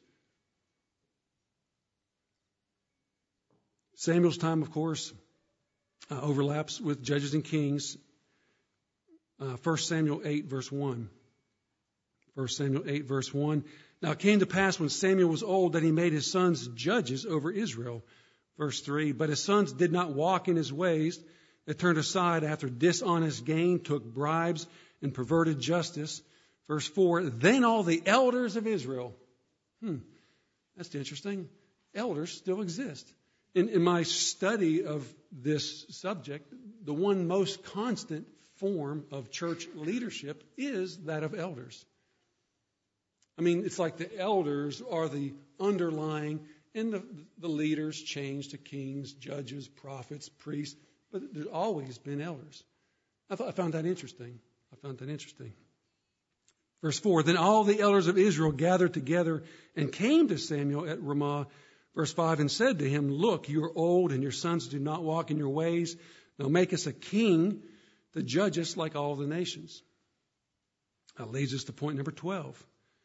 Samuel's time, of course, overlaps with judges and kings. 1 Samuel 8, verse 1. 1 Samuel 8, verse 1. Now it came to pass when Samuel was old that he made his sons judges over Israel. Verse 3. But his sons did not walk in his ways. They turned aside after dishonest gain, took bribes, and perverted justice. Verse 4. Then all the elders of Israel. That's interesting. Elders still exist. In my study of this subject, the one most constant form of church leadership is that of elders. I mean, it's like the elders are the underlying, and the leaders change to kings, judges, prophets, priests, but there's always been elders. I found that interesting. Verse 4, then all the elders of Israel gathered together and came to Samuel at Ramah. Verse 5, and said to him, look, you are old, and your sons do not walk in your ways. Now make us a king to judge us like all the nations. That leads us to point number 12.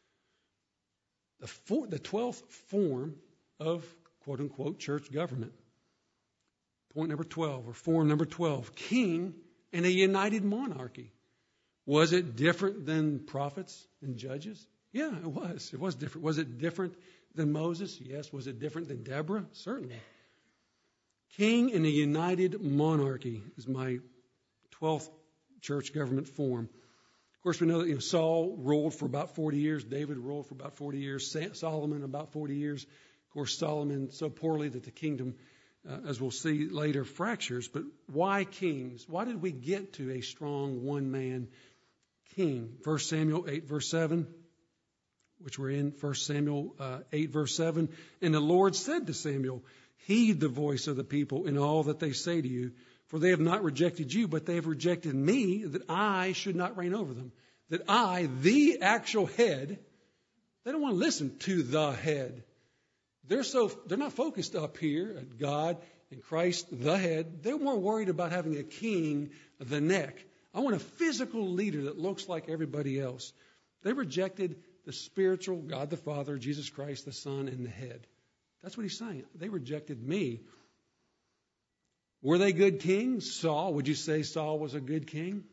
The 12th form of quote-unquote church government. Point number 12, or form number 12, king in a united monarchy. Was it different than prophets and judges? Yeah, it was. It was different. Was it different than Moses? Yes. Was it different than Deborah? Certainly. King in a united monarchy is my 12th church government form. Of course, we know that Saul ruled for about 40 years. David ruled for about 40 years. Solomon about 40 years. Of course, Solomon so poorly that the kingdom, as we'll see later, fractures. But why kings? Why did we get to a strong one-man king? 1 Samuel 8, verse 7, which we're in 1 Samuel 8, verse 7. And the Lord said to Samuel, heed the voice of the people in all that they say to you. For they have not rejected you, but they have rejected me, that I should not reign over them. That I, the actual head, they don't want to listen to the head. They're not focused up here at God and Christ, the head. They're more worried about having a king, the neck. I want a physical leader that looks like everybody else. They rejected the spiritual God the Father, Jesus Christ the Son, and the head. That's what he's saying. They rejected me. Were they good kings? Saul, would you say Saul was a good king?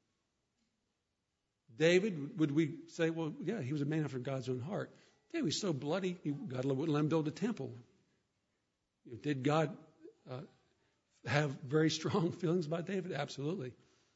David, would we say, well, yeah, he was a man after God's own heart. Yeah, he was so bloody, God wouldn't let him build a temple. Did God have very strong feelings about David? Absolutely.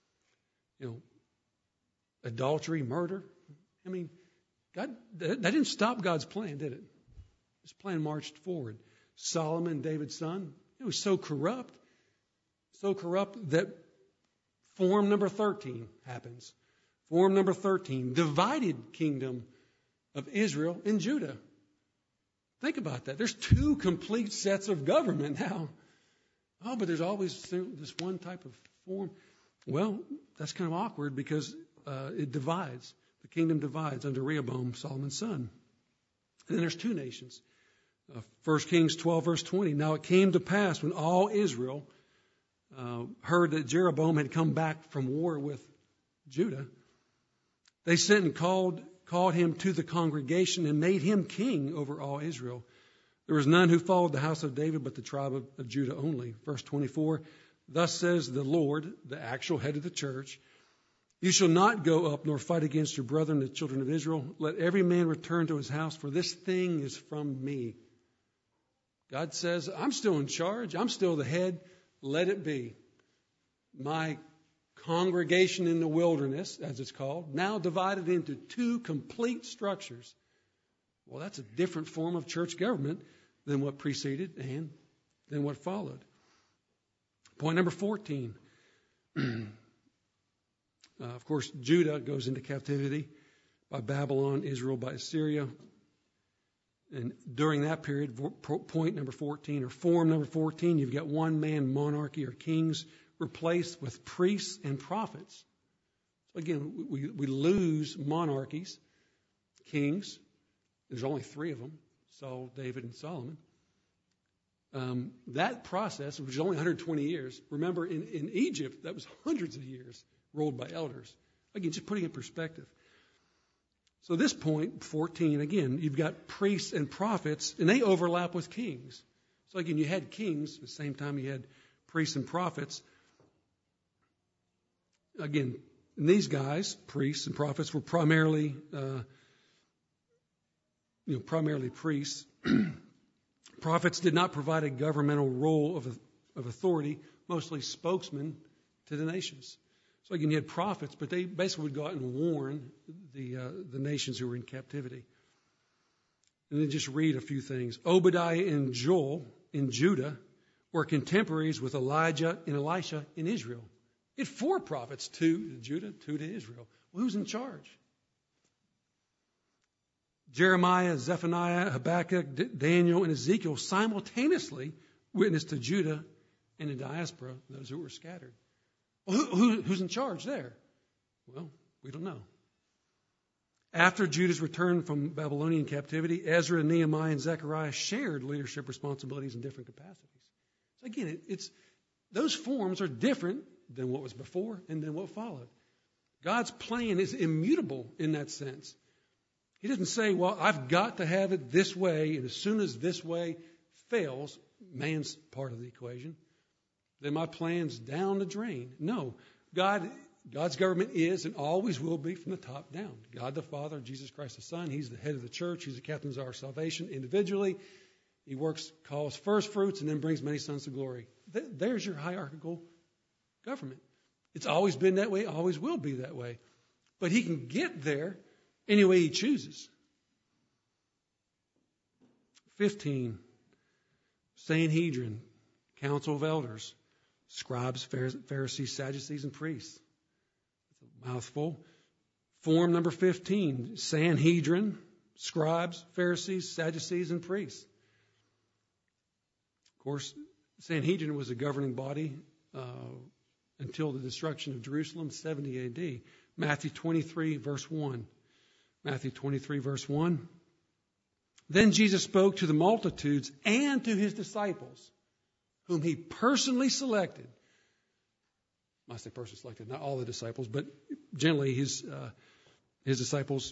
Adultery, murder. I mean, God, that didn't stop God's plan, did it? His plan marched forward. Solomon, David's son, it was so corrupt that form number 13 happens. Form number 13, divided kingdom of Israel and Judah. Think about that. There's two complete sets of government now. Oh, but there's always this one type of form. Well, that's kind of awkward because it divides. The kingdom divides under Rehoboam, Solomon's son. And then there's two nations. 1 Kings 12, verse 20. Now it came to pass when all Israel heard that Jeroboam had come back from war with Judah, they sent and called him to the congregation and made him king over all Israel. There was none who followed the house of David but the tribe of Judah only. Verse 24, thus says the Lord, the actual head of the church, you shall not go up nor fight against your brethren, the children of Israel. Let every man return to his house, for this thing is from me. God says, I'm still in charge. I'm still the head. Let it be. My congregation in the wilderness, as it's called, now divided into two complete structures. Well, that's a different form of church government than what preceded and than what followed. Point number 14. Of course, Judah goes into captivity by Babylon, Israel by Assyria. And during that period, point number 14, or form number 14, you've got one-man monarchy or kings replaced with priests and prophets. So again, we lose monarchies, kings. There's only 3 of them, Saul, David, and Solomon. That process, which is only 120 years, remember in Egypt, that was hundreds of years ruled by elders. Again, just putting it in perspective. So this point, 14, again, you've got priests and prophets, and they overlap with kings. So again, you had kings, at the same time you had priests and prophets. Again, these guys, priests and prophets, were primarily priests. Prophets did not provide a governmental role of authority, mostly spokesmen to the nations. So again, you had prophets, but they basically would go out and warn the nations who were in captivity. And then just read a few things. Obadiah and Joel in Judah were contemporaries with Elijah and Elisha in Israel. It had 4 prophets, 2 to Judah, 2 to Israel. Well, who's in charge? Jeremiah, Zephaniah, Habakkuk, Daniel, and Ezekiel simultaneously witnessed to Judah and the diaspora, those who were scattered. Well, who's in charge there? Well, we don't know. After Judah's return from Babylonian captivity, Ezra, Nehemiah, and Zechariah shared leadership responsibilities in different capacities. So again, those forms are different than what was before and than what followed. God's plan is immutable in that sense. He doesn't say, well, I've got to have it this way, and as soon as this way fails, man's part of the equation, then my plan's down the drain. No, God's government is and always will be from the top down. God the Father, Jesus Christ the Son, He's the head of the church. He's the captain of our salvation individually. He works, calls first fruits, and then brings many sons to glory. There's your hierarchical government. It's always been that way, always will be that way. But He can get there any way He chooses. 15, Sanhedrin, council of elders, scribes, Pharisees, Sadducees, and priests. That's a mouthful. Form number 15, Sanhedrin, scribes, Pharisees, Sadducees, and priests. Of course, Sanhedrin was a governing body until the destruction of Jerusalem, 70 A.D. Matthew 23, verse 1. Matthew 23, verse 1. Then Jesus spoke to the multitudes and to His disciples, whom He personally selected. I say personally selected, not all the disciples, but generally His disciples.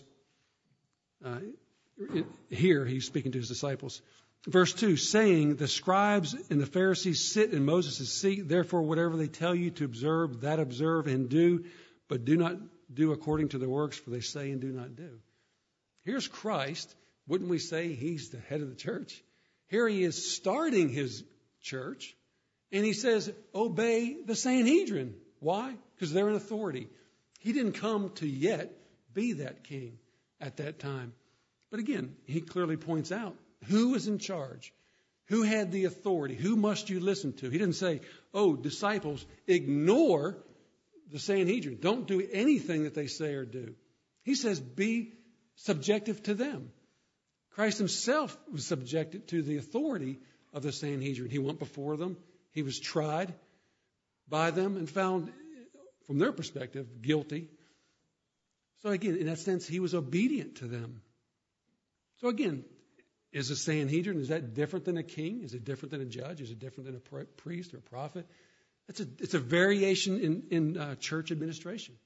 Here He's speaking to His disciples. Verse 2, saying, the scribes and the Pharisees sit in Moses' seat, therefore whatever they tell you to observe, that observe and do, but do not do according to their works, for they say and do not do. Here's Christ. Wouldn't we say He's the head of the church? Here He is starting His church, and He says, obey the Sanhedrin. Why? Because they're in authority. He didn't come to yet be that king at that time. But again, He clearly points out who is in charge, who had the authority, who must you listen to. He didn't say, oh, disciples, ignore the Sanhedrin. Don't do anything that they say or do. He says, be subjective to them. Christ Himself was subjected to the authority of the Sanhedrin. He went before them. He was tried by them and found, from their perspective, guilty. So again, in that sense, He was obedient to them. So again, is a Sanhedrin, is that different than a king? Is it different than a judge? Is it different than a priest or a prophet? It's a variation in church administration.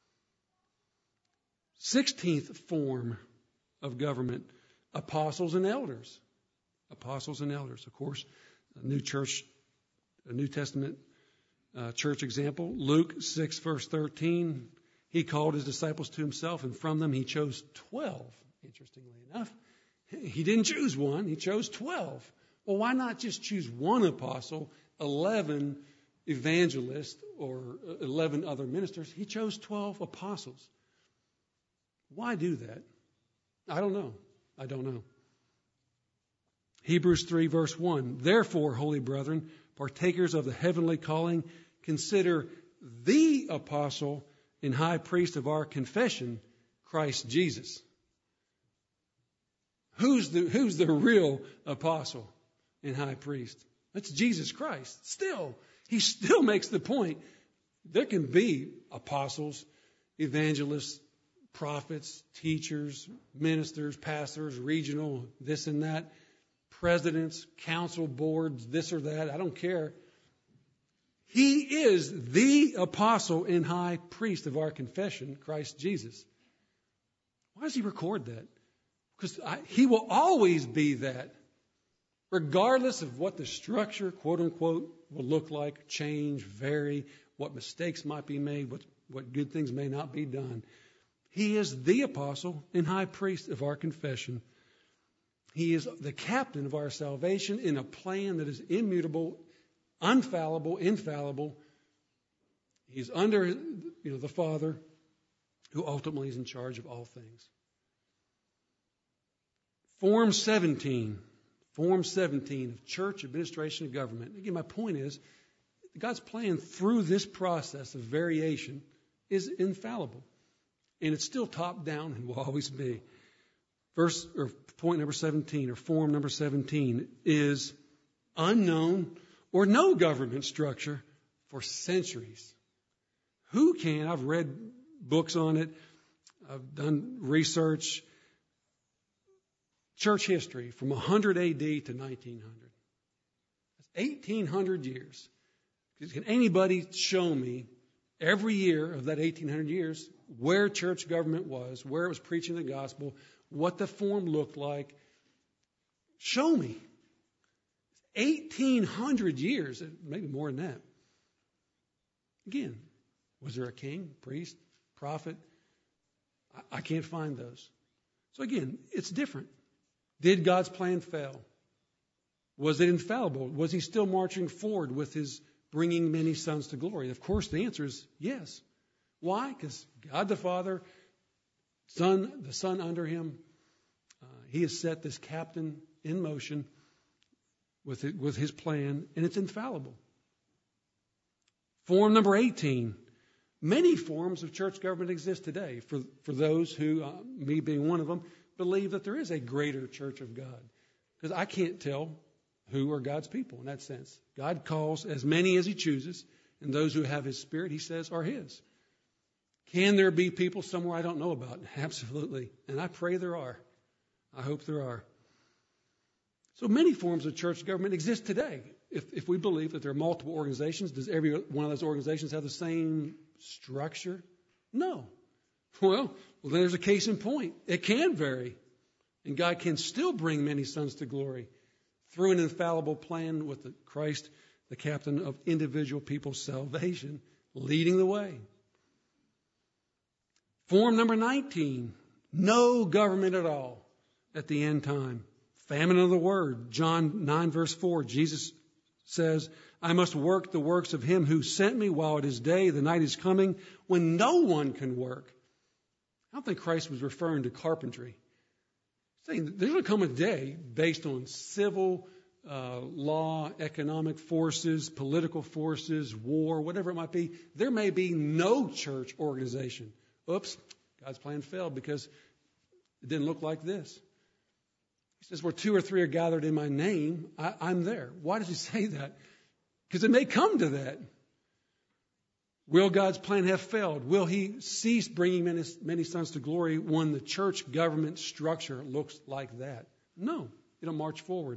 16th form of government, apostles and elders. Apostles and elders. Of course, a New Testament church example, Luke 6, verse 13. He called His disciples to Himself, and from them He chose 12, interestingly enough. He didn't choose one, He chose 12. Well, why not just choose one apostle, 11 evangelists, or 11 other ministers? He chose 12 apostles. Why do that? I don't know. Hebrews 3, verse 1. Therefore, holy brethren, partakers of the heavenly calling, consider the apostle and high priest of our confession, Christ Jesus. Who's the real apostle and high priest? That's Jesus Christ. Still, he still makes the point. There can be apostles, evangelists, prophets, teachers, ministers, pastors, regional, this and that, presidents, council boards, this or that. I don't care. He is the apostle and high priest of our confession, Christ Jesus. Why does he record that? Because he will always be that, regardless of what the structure, quote unquote, will look like, change, vary, what mistakes might be made, what good things may not be done. He is the apostle and high priest of our confession. He is the captain of our salvation in a plan that is immutable, unfallible, infallible. He's under the Father, who ultimately is in charge of all things. Form 17 of church administration and government. Again, my point is, God's plan through this process of variation is infallible. And it's still top down and will always be. Point number 17, or form number 17, is unknown or no government structure for centuries. I've read books on it. I've done research. Church history from 100 AD to 1900. That's 1,800 years. Can anybody show me every year of that 1,800 years where church government was, where it was preaching the gospel, what the form looked like? Show me. 1,800 years, maybe more than that. Again, was there a king, priest, prophet? I can't find those. So again, it's different. Did God's plan fail? Was it infallible? Was he still marching forward with his bringing many sons to glory? Of course, the answer is yes. Why? Because God the Father, the Son under him, he has set this captain in motion with his plan, and it's infallible. Form number 18. Many forms of church government exist today. For those who, me being one of them, believe that there is a greater church of God. Because I can't tell who are God's people in that sense. God calls as many as he chooses, and those who have his Spirit, he says, are his. Can there be people somewhere I don't know about? Absolutely. And I pray there are. I hope there are. So many forms of church government exist today. If we believe that there are multiple organizations, does every one of those organizations have the same structure? No. Well, then there's a case in point. It can vary. And God can still bring many sons to glory through an infallible plan with Christ, the captain of individual people's salvation, leading the way. Form number 19, no government at all at the end time. Famine of the word. John 9 verse 4, Jesus says, I must work the works of him who sent me while it is day. The night is coming when no one can work. I don't think Christ was referring to carpentry. He's saying there's going to come a day based on civil law, economic forces, political forces, war, whatever it might be. There may be no church organization. Oops, God's plan failed because it didn't look like this. He says, where 2 or 3 are gathered in my name, I'm there. Why does he say that? Because it may come to that. Will God's plan have failed? Will he cease bringing many sons to glory when the church government structure looks like that? No, it'll march forward.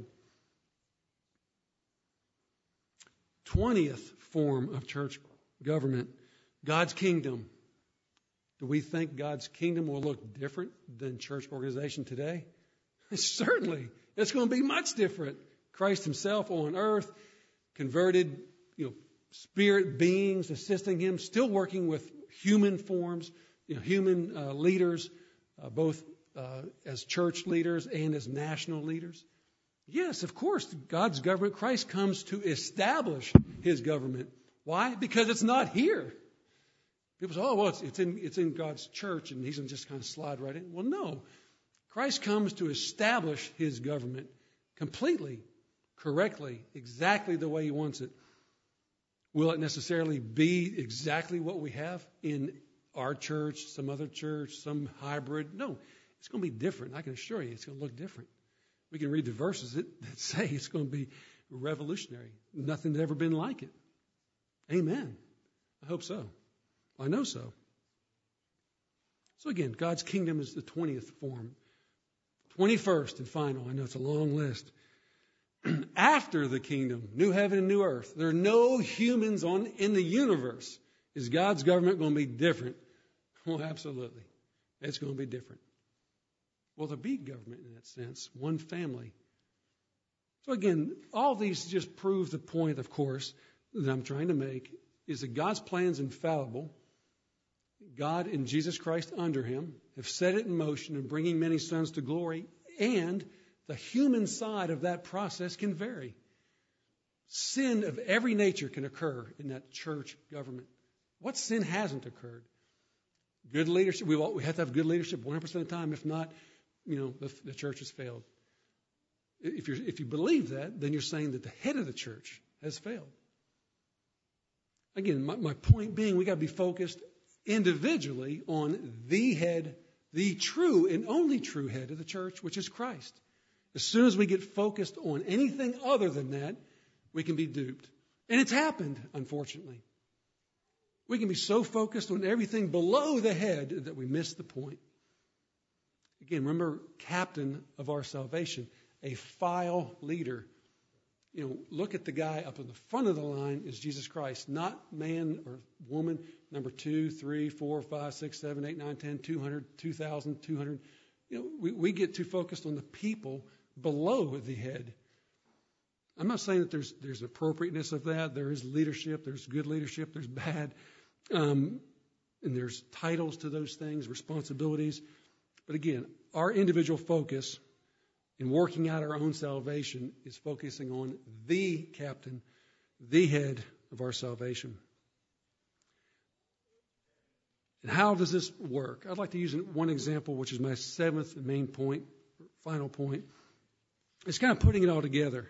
20th form of church government, God's kingdom. Do we think God's kingdom will look different than church organization today? Certainly. It's going to be much different. Christ himself on earth, converted, spirit beings assisting him, still working with human forms, human leaders, both as church leaders and as national leaders. Yes, of course, God's government, Christ comes to establish his government. Why? Because it's not here. People say, it's in God's church and he's going to just kind of slide right in. Well, no. Christ comes to establish his government completely correctly, exactly the way He wants it, will it necessarily be exactly what we have in our church, some other church, some hybrid? No, it's going to be different. I can assure you it's going to look different. We can read the verses that say it's going to be revolutionary. Nothing's ever been like it. Amen. I hope so. I know so. So again, God's kingdom is the 20th form. 21st and final. I know it's a long list. After the kingdom, new heaven and new earth, there are no humans in the universe. Is God's government going to be different? Well, absolutely. It's going to be different. Well, there'll be government in that sense, one family. So again, all these just prove the point, of course, that I'm trying to make, is that God's plan is infallible. God and Jesus Christ under Him have set it in motion in bringing many sons to glory, and the human side of that process can vary. Sin of every nature can occur in that church government. What sin hasn't occurred? Good leadership. We have to have good leadership 100% of the time. If not, the church has failed. If you believe that, then you're saying that the head of the church has failed. Again, my point being, we got to be focused individually on the head, the true and only true head of the church, which is Christ. As soon as we get focused on anything other than that, we can be duped. And it's happened, unfortunately. We can be so focused on everything below the head that we miss the point. Again, remember, captain of our salvation, a file leader. Look at the guy up in the front of the line is Jesus Christ, not man or woman, number 2, 3, 4, 5, 6, 7, 8, 9, 10, 200, 2,000, 200. We get too focused on the people below the head. I'm not saying that there's appropriateness of that. There is leadership. There's good leadership. There's bad. And there's titles to those things, responsibilities. But again, our individual focus in working out our own salvation is focusing on the captain, the head of our salvation. And how does this work? I'd like to use one example, which is my 7th main point, final point. It's kind of putting it all together.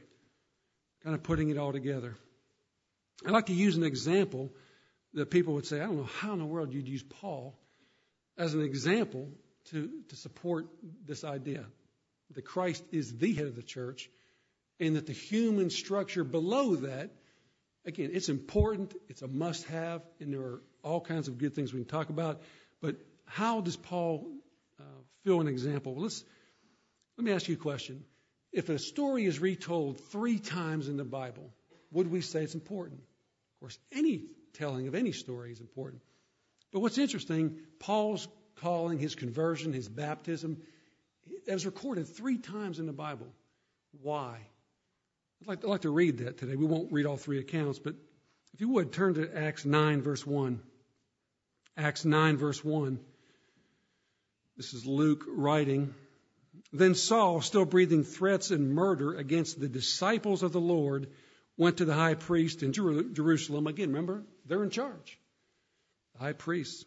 I'd like to use an example that people would say, I don't know how in the world you'd use Paul as an example to support this idea that Christ is the head of the church and that the human structure below that, again, it's important, it's a must-have, and there are all kinds of good things we can talk about. But how does Paul fill an example? Well, let me ask you a question. If a story is retold 3 times in the Bible, would we say it's important? Of course, any telling of any story is important. But what's interesting, Paul's calling, his conversion, his baptism, it was recorded 3 times in the Bible. Why? I'd like to read that today. We won't read all 3 accounts, but if you would, turn to Acts 9, verse 1. Acts 9, verse 1. This is Luke writing. Then Saul, still breathing threats and murder against the disciples of the Lord, went to the high priest in Jerusalem. Again, remember, they're in charge. The high priest.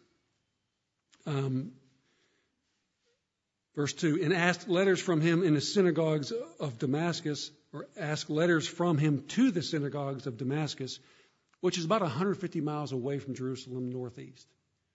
Verse 2, and asked letters from him in the synagogues of Damascus, or asked letters from him to the synagogues of Damascus, which is about 150 miles away from Jerusalem, northeast.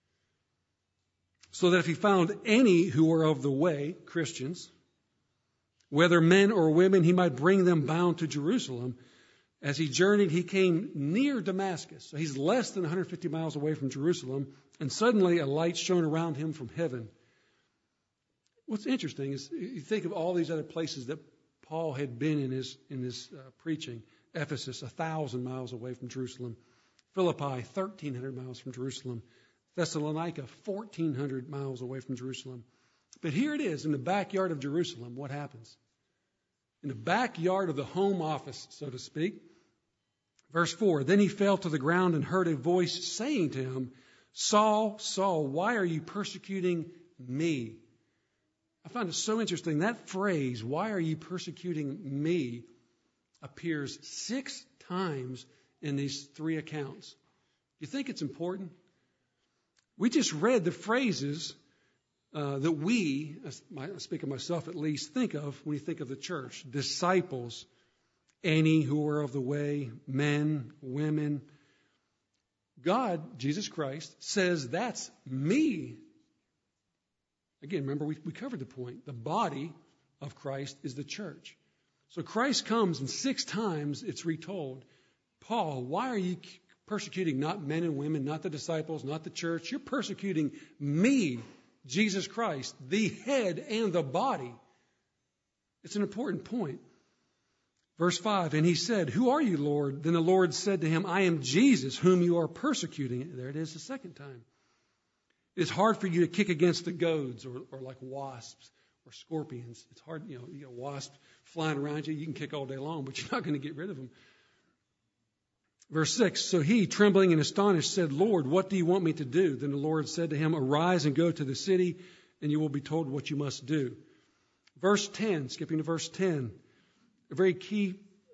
So that if he found any who were of the way, Christians, whether men or women, he might bring them bound to Jerusalem. As he journeyed, he came near Damascus. So he's less than 150 miles away from Jerusalem, and suddenly a light shone around him from heaven. What's interesting is you think of all these other places that Paul had been in his preaching. Ephesus, 1,000 miles away from Jerusalem. Philippi, 1,300 miles from Jerusalem. Thessalonica, 1,400 miles away from Jerusalem. But here it is, in the backyard of Jerusalem. What happens? In the backyard of the home office, so to speak. Verse 4, then he fell to the ground and heard a voice saying to him, Saul, Saul, why are you persecuting me? I find it so interesting. That phrase, why are you persecuting me, appears 6 times in these 3 accounts. You think it's important? We just read the phrases that we, I speak of myself at least, think of when you think of the church. Disciples, any who are of the way, men, women. God, Jesus Christ, says that's me. Again, remember we covered the point. The body of Christ is the church. So Christ comes and 6 times it's retold, Paul, why are you persecuting not men and women, not the disciples, not the church? You're persecuting me, Jesus Christ, the head and the body. It's an important point. Verse 5, and he said, who are you, Lord? Then the Lord said to him, I am Jesus, whom you are persecuting. There it is the second time. It's hard for you to kick against the goads or like wasps or scorpions. It's hard, you got wasps flying around you. You can kick all day long, but you're not going to get rid of them. Verse 6, so he, trembling and astonished, said, Lord, what do you want me to do? Then the Lord said to him, arise and go to the city, and you will be told what you must do. Verse 10, skipping to verse 10, a very key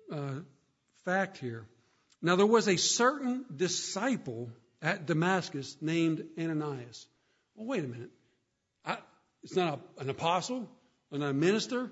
fact here. Now there was a certain disciple at Damascus named Ananias. Well, wait a minute. It's not an apostle, not a minister.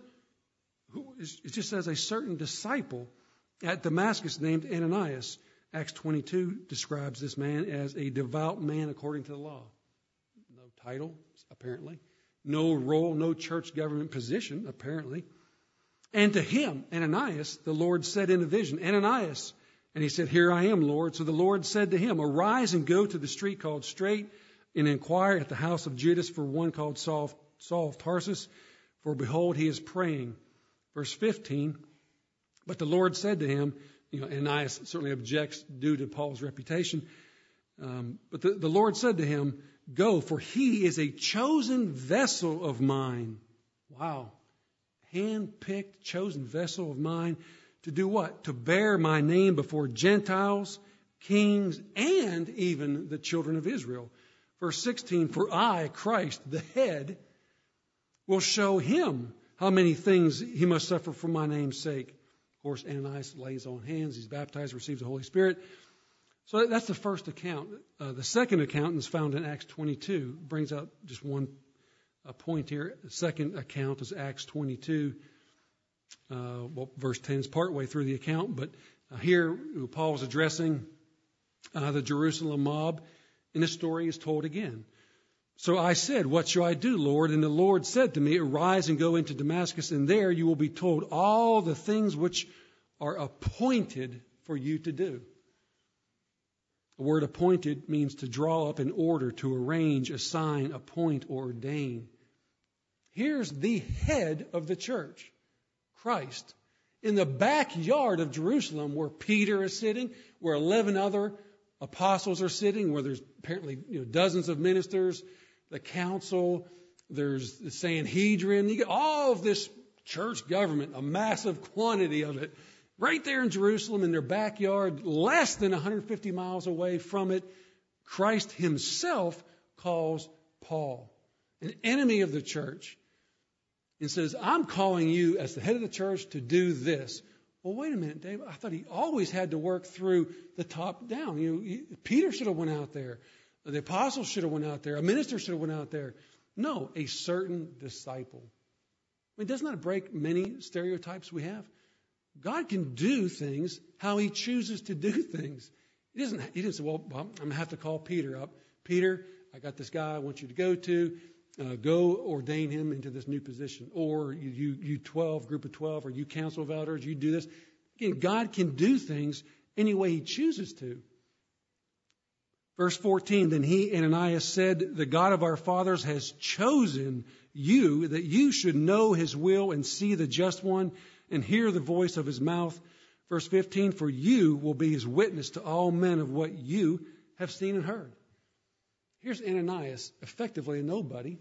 It just says a certain disciple at Damascus named Ananias. Acts 22 describes this man as a devout man according to the law. No title, apparently. No role, no church government position, apparently. And to him, Ananias, the Lord said in a vision, Ananias. And he said, here I am, Lord. So the Lord said to him, arise and go to the street called Straight and inquire at the house of Judas for one called Saul of Tarsus. For behold, he is praying. Verse 15, but the Lord said to him, Ananias certainly objects due to Paul's reputation. But the Lord said to him, go, for he is a chosen vessel of mine. Wow. Hand-picked, chosen vessel of mine to do what? To bear my name before Gentiles, kings, and even the children of Israel. Verse 16, for I, Christ, the head, will show him how many things he must suffer for my name's sake. Of course, Ananias lays on hands. He's baptized, receives the Holy Spirit. So that's the first account. The second account is found in Acts 22. Brings out just one point here. The second account is Acts 22. Verse 10 is partway through the account. But here, Paul was addressing the Jerusalem mob. And the story is told again. So I said, what shall I do, Lord? And the Lord said to me, arise and go into Damascus, and there you will be told all the things which are appointed for you to do. The word appointed means to draw up in order, to arrange, assign, appoint, or ordain. Here's the head of the church, Christ, in the backyard of Jerusalem where Peter is sitting, where 11 other apostles are sitting, where there's apparently dozens of ministers, the council, there's the Sanhedrin. You get all of this church government, a massive quantity of it, right there in Jerusalem in their backyard, less than 150 miles away from it. Christ himself calls Paul, an enemy of the church, and says, I'm calling you as the head of the church to do this. Well, wait a minute, Dave. I thought he always had to work through the top down. Peter should have went out there. The apostles should have went out there. A minister should have went out there. No, a certain disciple. I mean, doesn't that break many stereotypes we have? God can do things how he chooses to do things. He didn't say, well, I'm going to have to call Peter up. Peter, I got this guy I want you to go to. Go ordain him into this new position. Or you 12, group of 12, or you council of elders, you do this. Again, God can do things any way he chooses to. Verse 14, then he, Ananias, said, the God of our fathers has chosen you that you should know his will and see the just one and hear the voice of his mouth. Verse 15, for you will be his witness to all men of what you have seen and heard. Here's Ananias, effectively a nobody,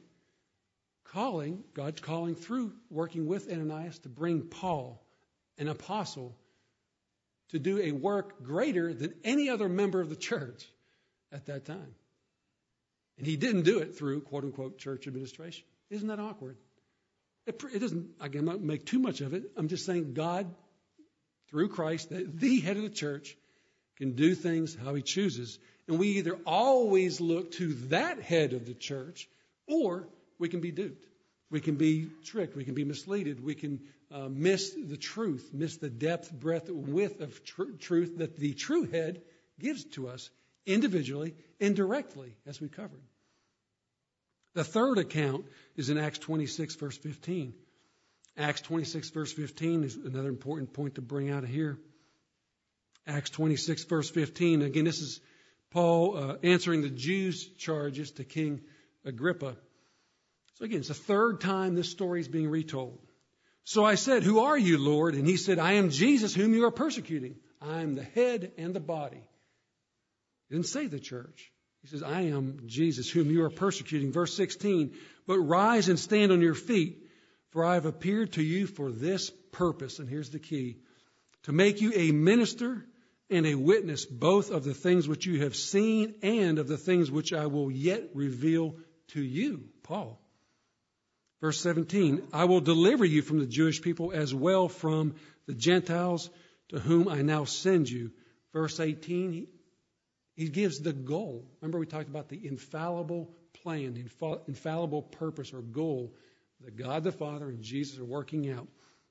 God's calling through working with Ananias to bring Paul, an apostle, to do a work greater than any other member of the church at that time. And he didn't do it through, quote unquote, church administration. Isn't that awkward? It doesn't, again, I'm not make too much of it. I'm just saying God, through Christ, the head of the church, can do things how he chooses. And we either always look to that head of the church, or we can be duped. We can be tricked. We can be misleaded. We can miss the truth, miss the depth, breadth, width of truth that the true head gives to us individually and directly, as we covered. The third account is in Acts 26, verse 15. Acts 26, verse 15 is another important point to bring out of here. Acts 26, verse 15. Again, this is Paul answering the Jews' charges to King Agrippa. So again, it's the third time this story is being retold. So I said, "Who are you, Lord?" And he said, "I am Jesus whom you are persecuting. I am the head and the body." He didn't say the church. He says, "I am Jesus whom you are persecuting." Verse 16, "But rise and stand on your feet, for I have appeared to you for this purpose." And here's the key: to make you a minister and a witness both of the things which you have seen and of the things which I will yet reveal to you, Paul. Verse 17, "I will deliver you from the Jewish people as well from the Gentiles to whom I now send you." Verse 18, he gives the goal. Remember we talked about the infallible plan, the infallible purpose or goal that God the Father and Jesus are working out.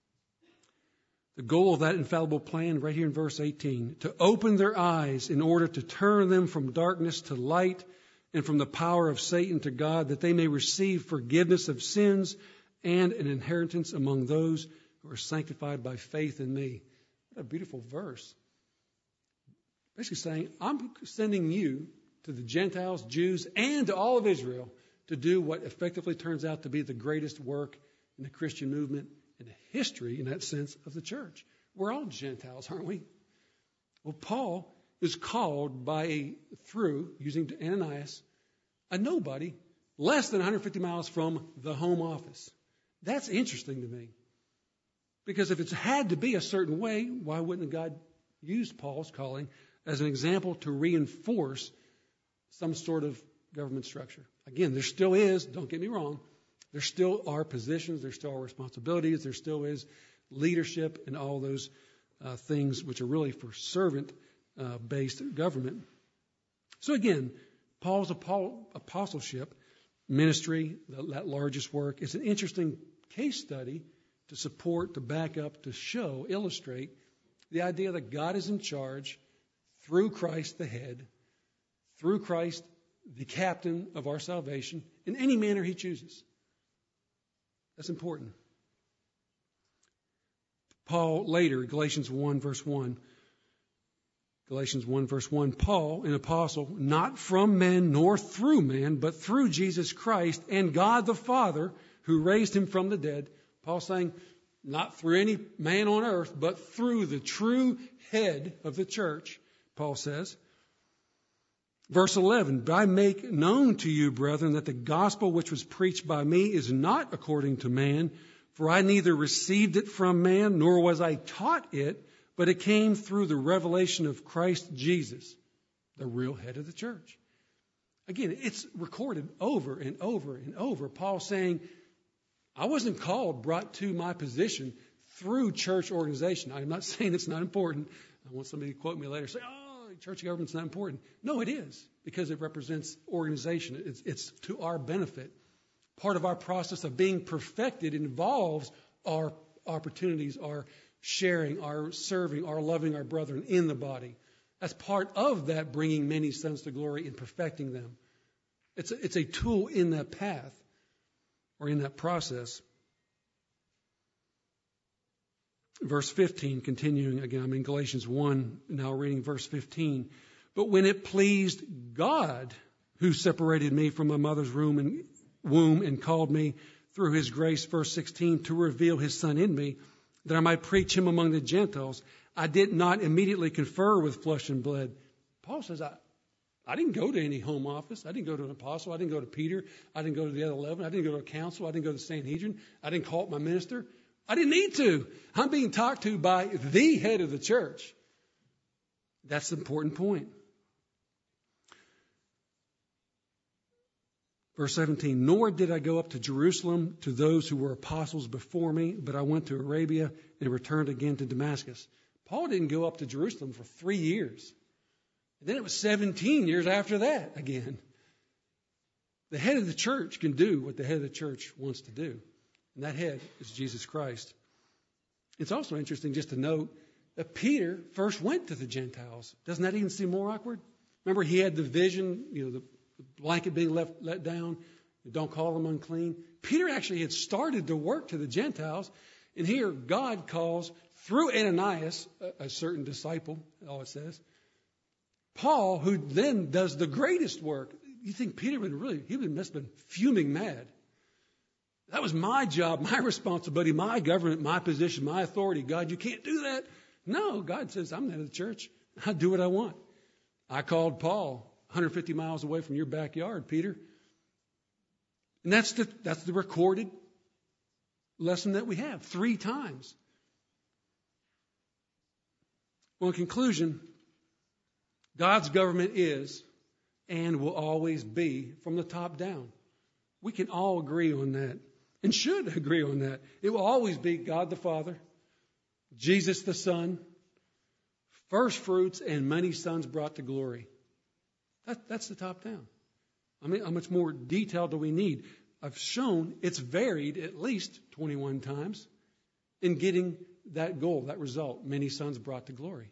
The goal of that infallible plan right here in verse 18, to open their eyes in order to turn them from darkness to light and from the power of Satan to God, that they may receive forgiveness of sins and an inheritance among those who are sanctified by faith in me. What a beautiful verse. Basically saying, I'm sending you to the Gentiles, Jews, and to all of Israel to do what effectively turns out to be the greatest work in the Christian movement in the history, in that sense, of the church. We're all Gentiles, aren't we? Well, Paul is called through, using Ananias, a nobody, less than 150 miles from the home office. That's interesting to me. Because if it's had to be a certain way, why wouldn't God use Paul's calling as an example to reinforce some sort of government structure? Again, there still is, don't get me wrong, there still are positions, there still are responsibilities, there still is leadership and all those things which are really for servant-based government. So again, Paul's apostleship, ministry, that largest work, is an interesting case study to support, to back up, to show, illustrate the idea that God is in charge through Christ the head, through Christ the captain of our salvation, in any manner he chooses. That's important. Paul later, Galatians 1 verse 1, Paul, an apostle, not from men nor through man, but through Jesus Christ and God the Father who raised him from the dead. Paul saying, not through any man on earth, but through the true head of the church, Paul says. Verse 11, "But I make known to you, brethren, that the gospel which was preached by me is not according to man, for I neither received it from man, nor was I taught it, but it came through the revelation of Christ Jesus, the real head of the church." Again, it's recorded over and over and over. Paul saying, I wasn't brought to my position through church organization. I'm not saying it's not important. I want somebody to quote me later and say, church government's not important. No, it is, because it represents organization. It's to our benefit. Part of our process of being perfected involves our opportunities, our sharing, our serving, our loving our brethren in the body. That's part of that, bringing many sons to glory and perfecting them. It's a tool in that path or in that process. Verse 15, continuing again, I'm in Galatians 1, now reading verse 15. "But when it pleased God, who separated me from my mother's womb and called me through his grace," verse 16, "to reveal his Son in me, that I might preach him among the Gentiles, I did not immediately confer with flesh and blood." Paul says, I didn't go to any home office. I didn't go to an apostle. I didn't go to Peter. I didn't go to the other 11. I didn't go to a council. I didn't go to the Sanhedrin. I didn't call up my minister. I didn't need to. I'm being talked to by the head of the church. That's the important point. Verse 17, "Nor did I go up to Jerusalem to those who were apostles before me, but I went to Arabia and returned again to Damascus." Paul didn't go up to Jerusalem for 3 years. And then it was 17 years after that again. The head of the church can do what the head of the church wants to do. And that head is Jesus Christ. It's also interesting just to note that Peter first went to the Gentiles. Doesn't that even seem more awkward? Remember, he had the vision, the blanket being let down. Don't call them unclean. Peter actually had started to work to the Gentiles. And here God calls, through Ananias, a certain disciple, all it says, Paul, who then does the greatest work. You think Peter must have been fuming mad. That was my job, my responsibility, my government, my position, my authority. God, you can't do that. No, God says, I'm the head of the church. I do what I want. I called Paul 150 miles away from your backyard, Peter. And that's the recorded lesson that we have 3 times. Well, in conclusion, God's government is and will always be from the top down. We can all agree on that and should agree on that. It will always be God the Father, Jesus the Son, first fruits, and many sons brought to glory. That's the top down. I mean, how much more detail do we need? I've shown it's varied at least 21 times in getting that goal, that result, many sons brought to glory.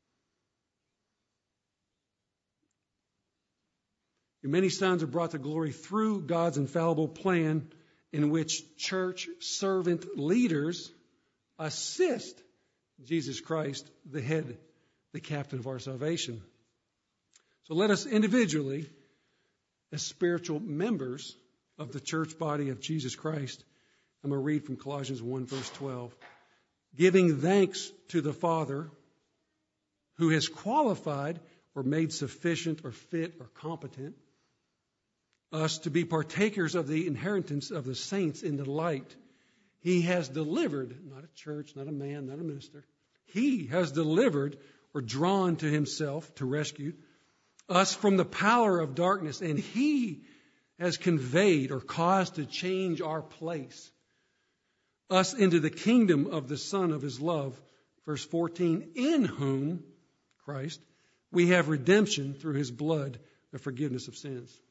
Many sons are brought to glory through God's infallible plan in which church servant leaders assist Jesus Christ, the head, the captain of our salvation. So let us individually, as spiritual members of the church body of Jesus Christ, I'm going to read from Colossians 1, verse 12. Giving thanks to the Father who has qualified or made sufficient or fit or competent us to be partakers of the inheritance of the saints in the light. He has delivered, not a church, not a man, not a minister. He has delivered or drawn to himself to rescue us from the power of darkness, and he has conveyed or caused to change our place, us into the kingdom of the Son of his love. Verse 14, in whom, Christ, we have redemption through his blood, the forgiveness of sins.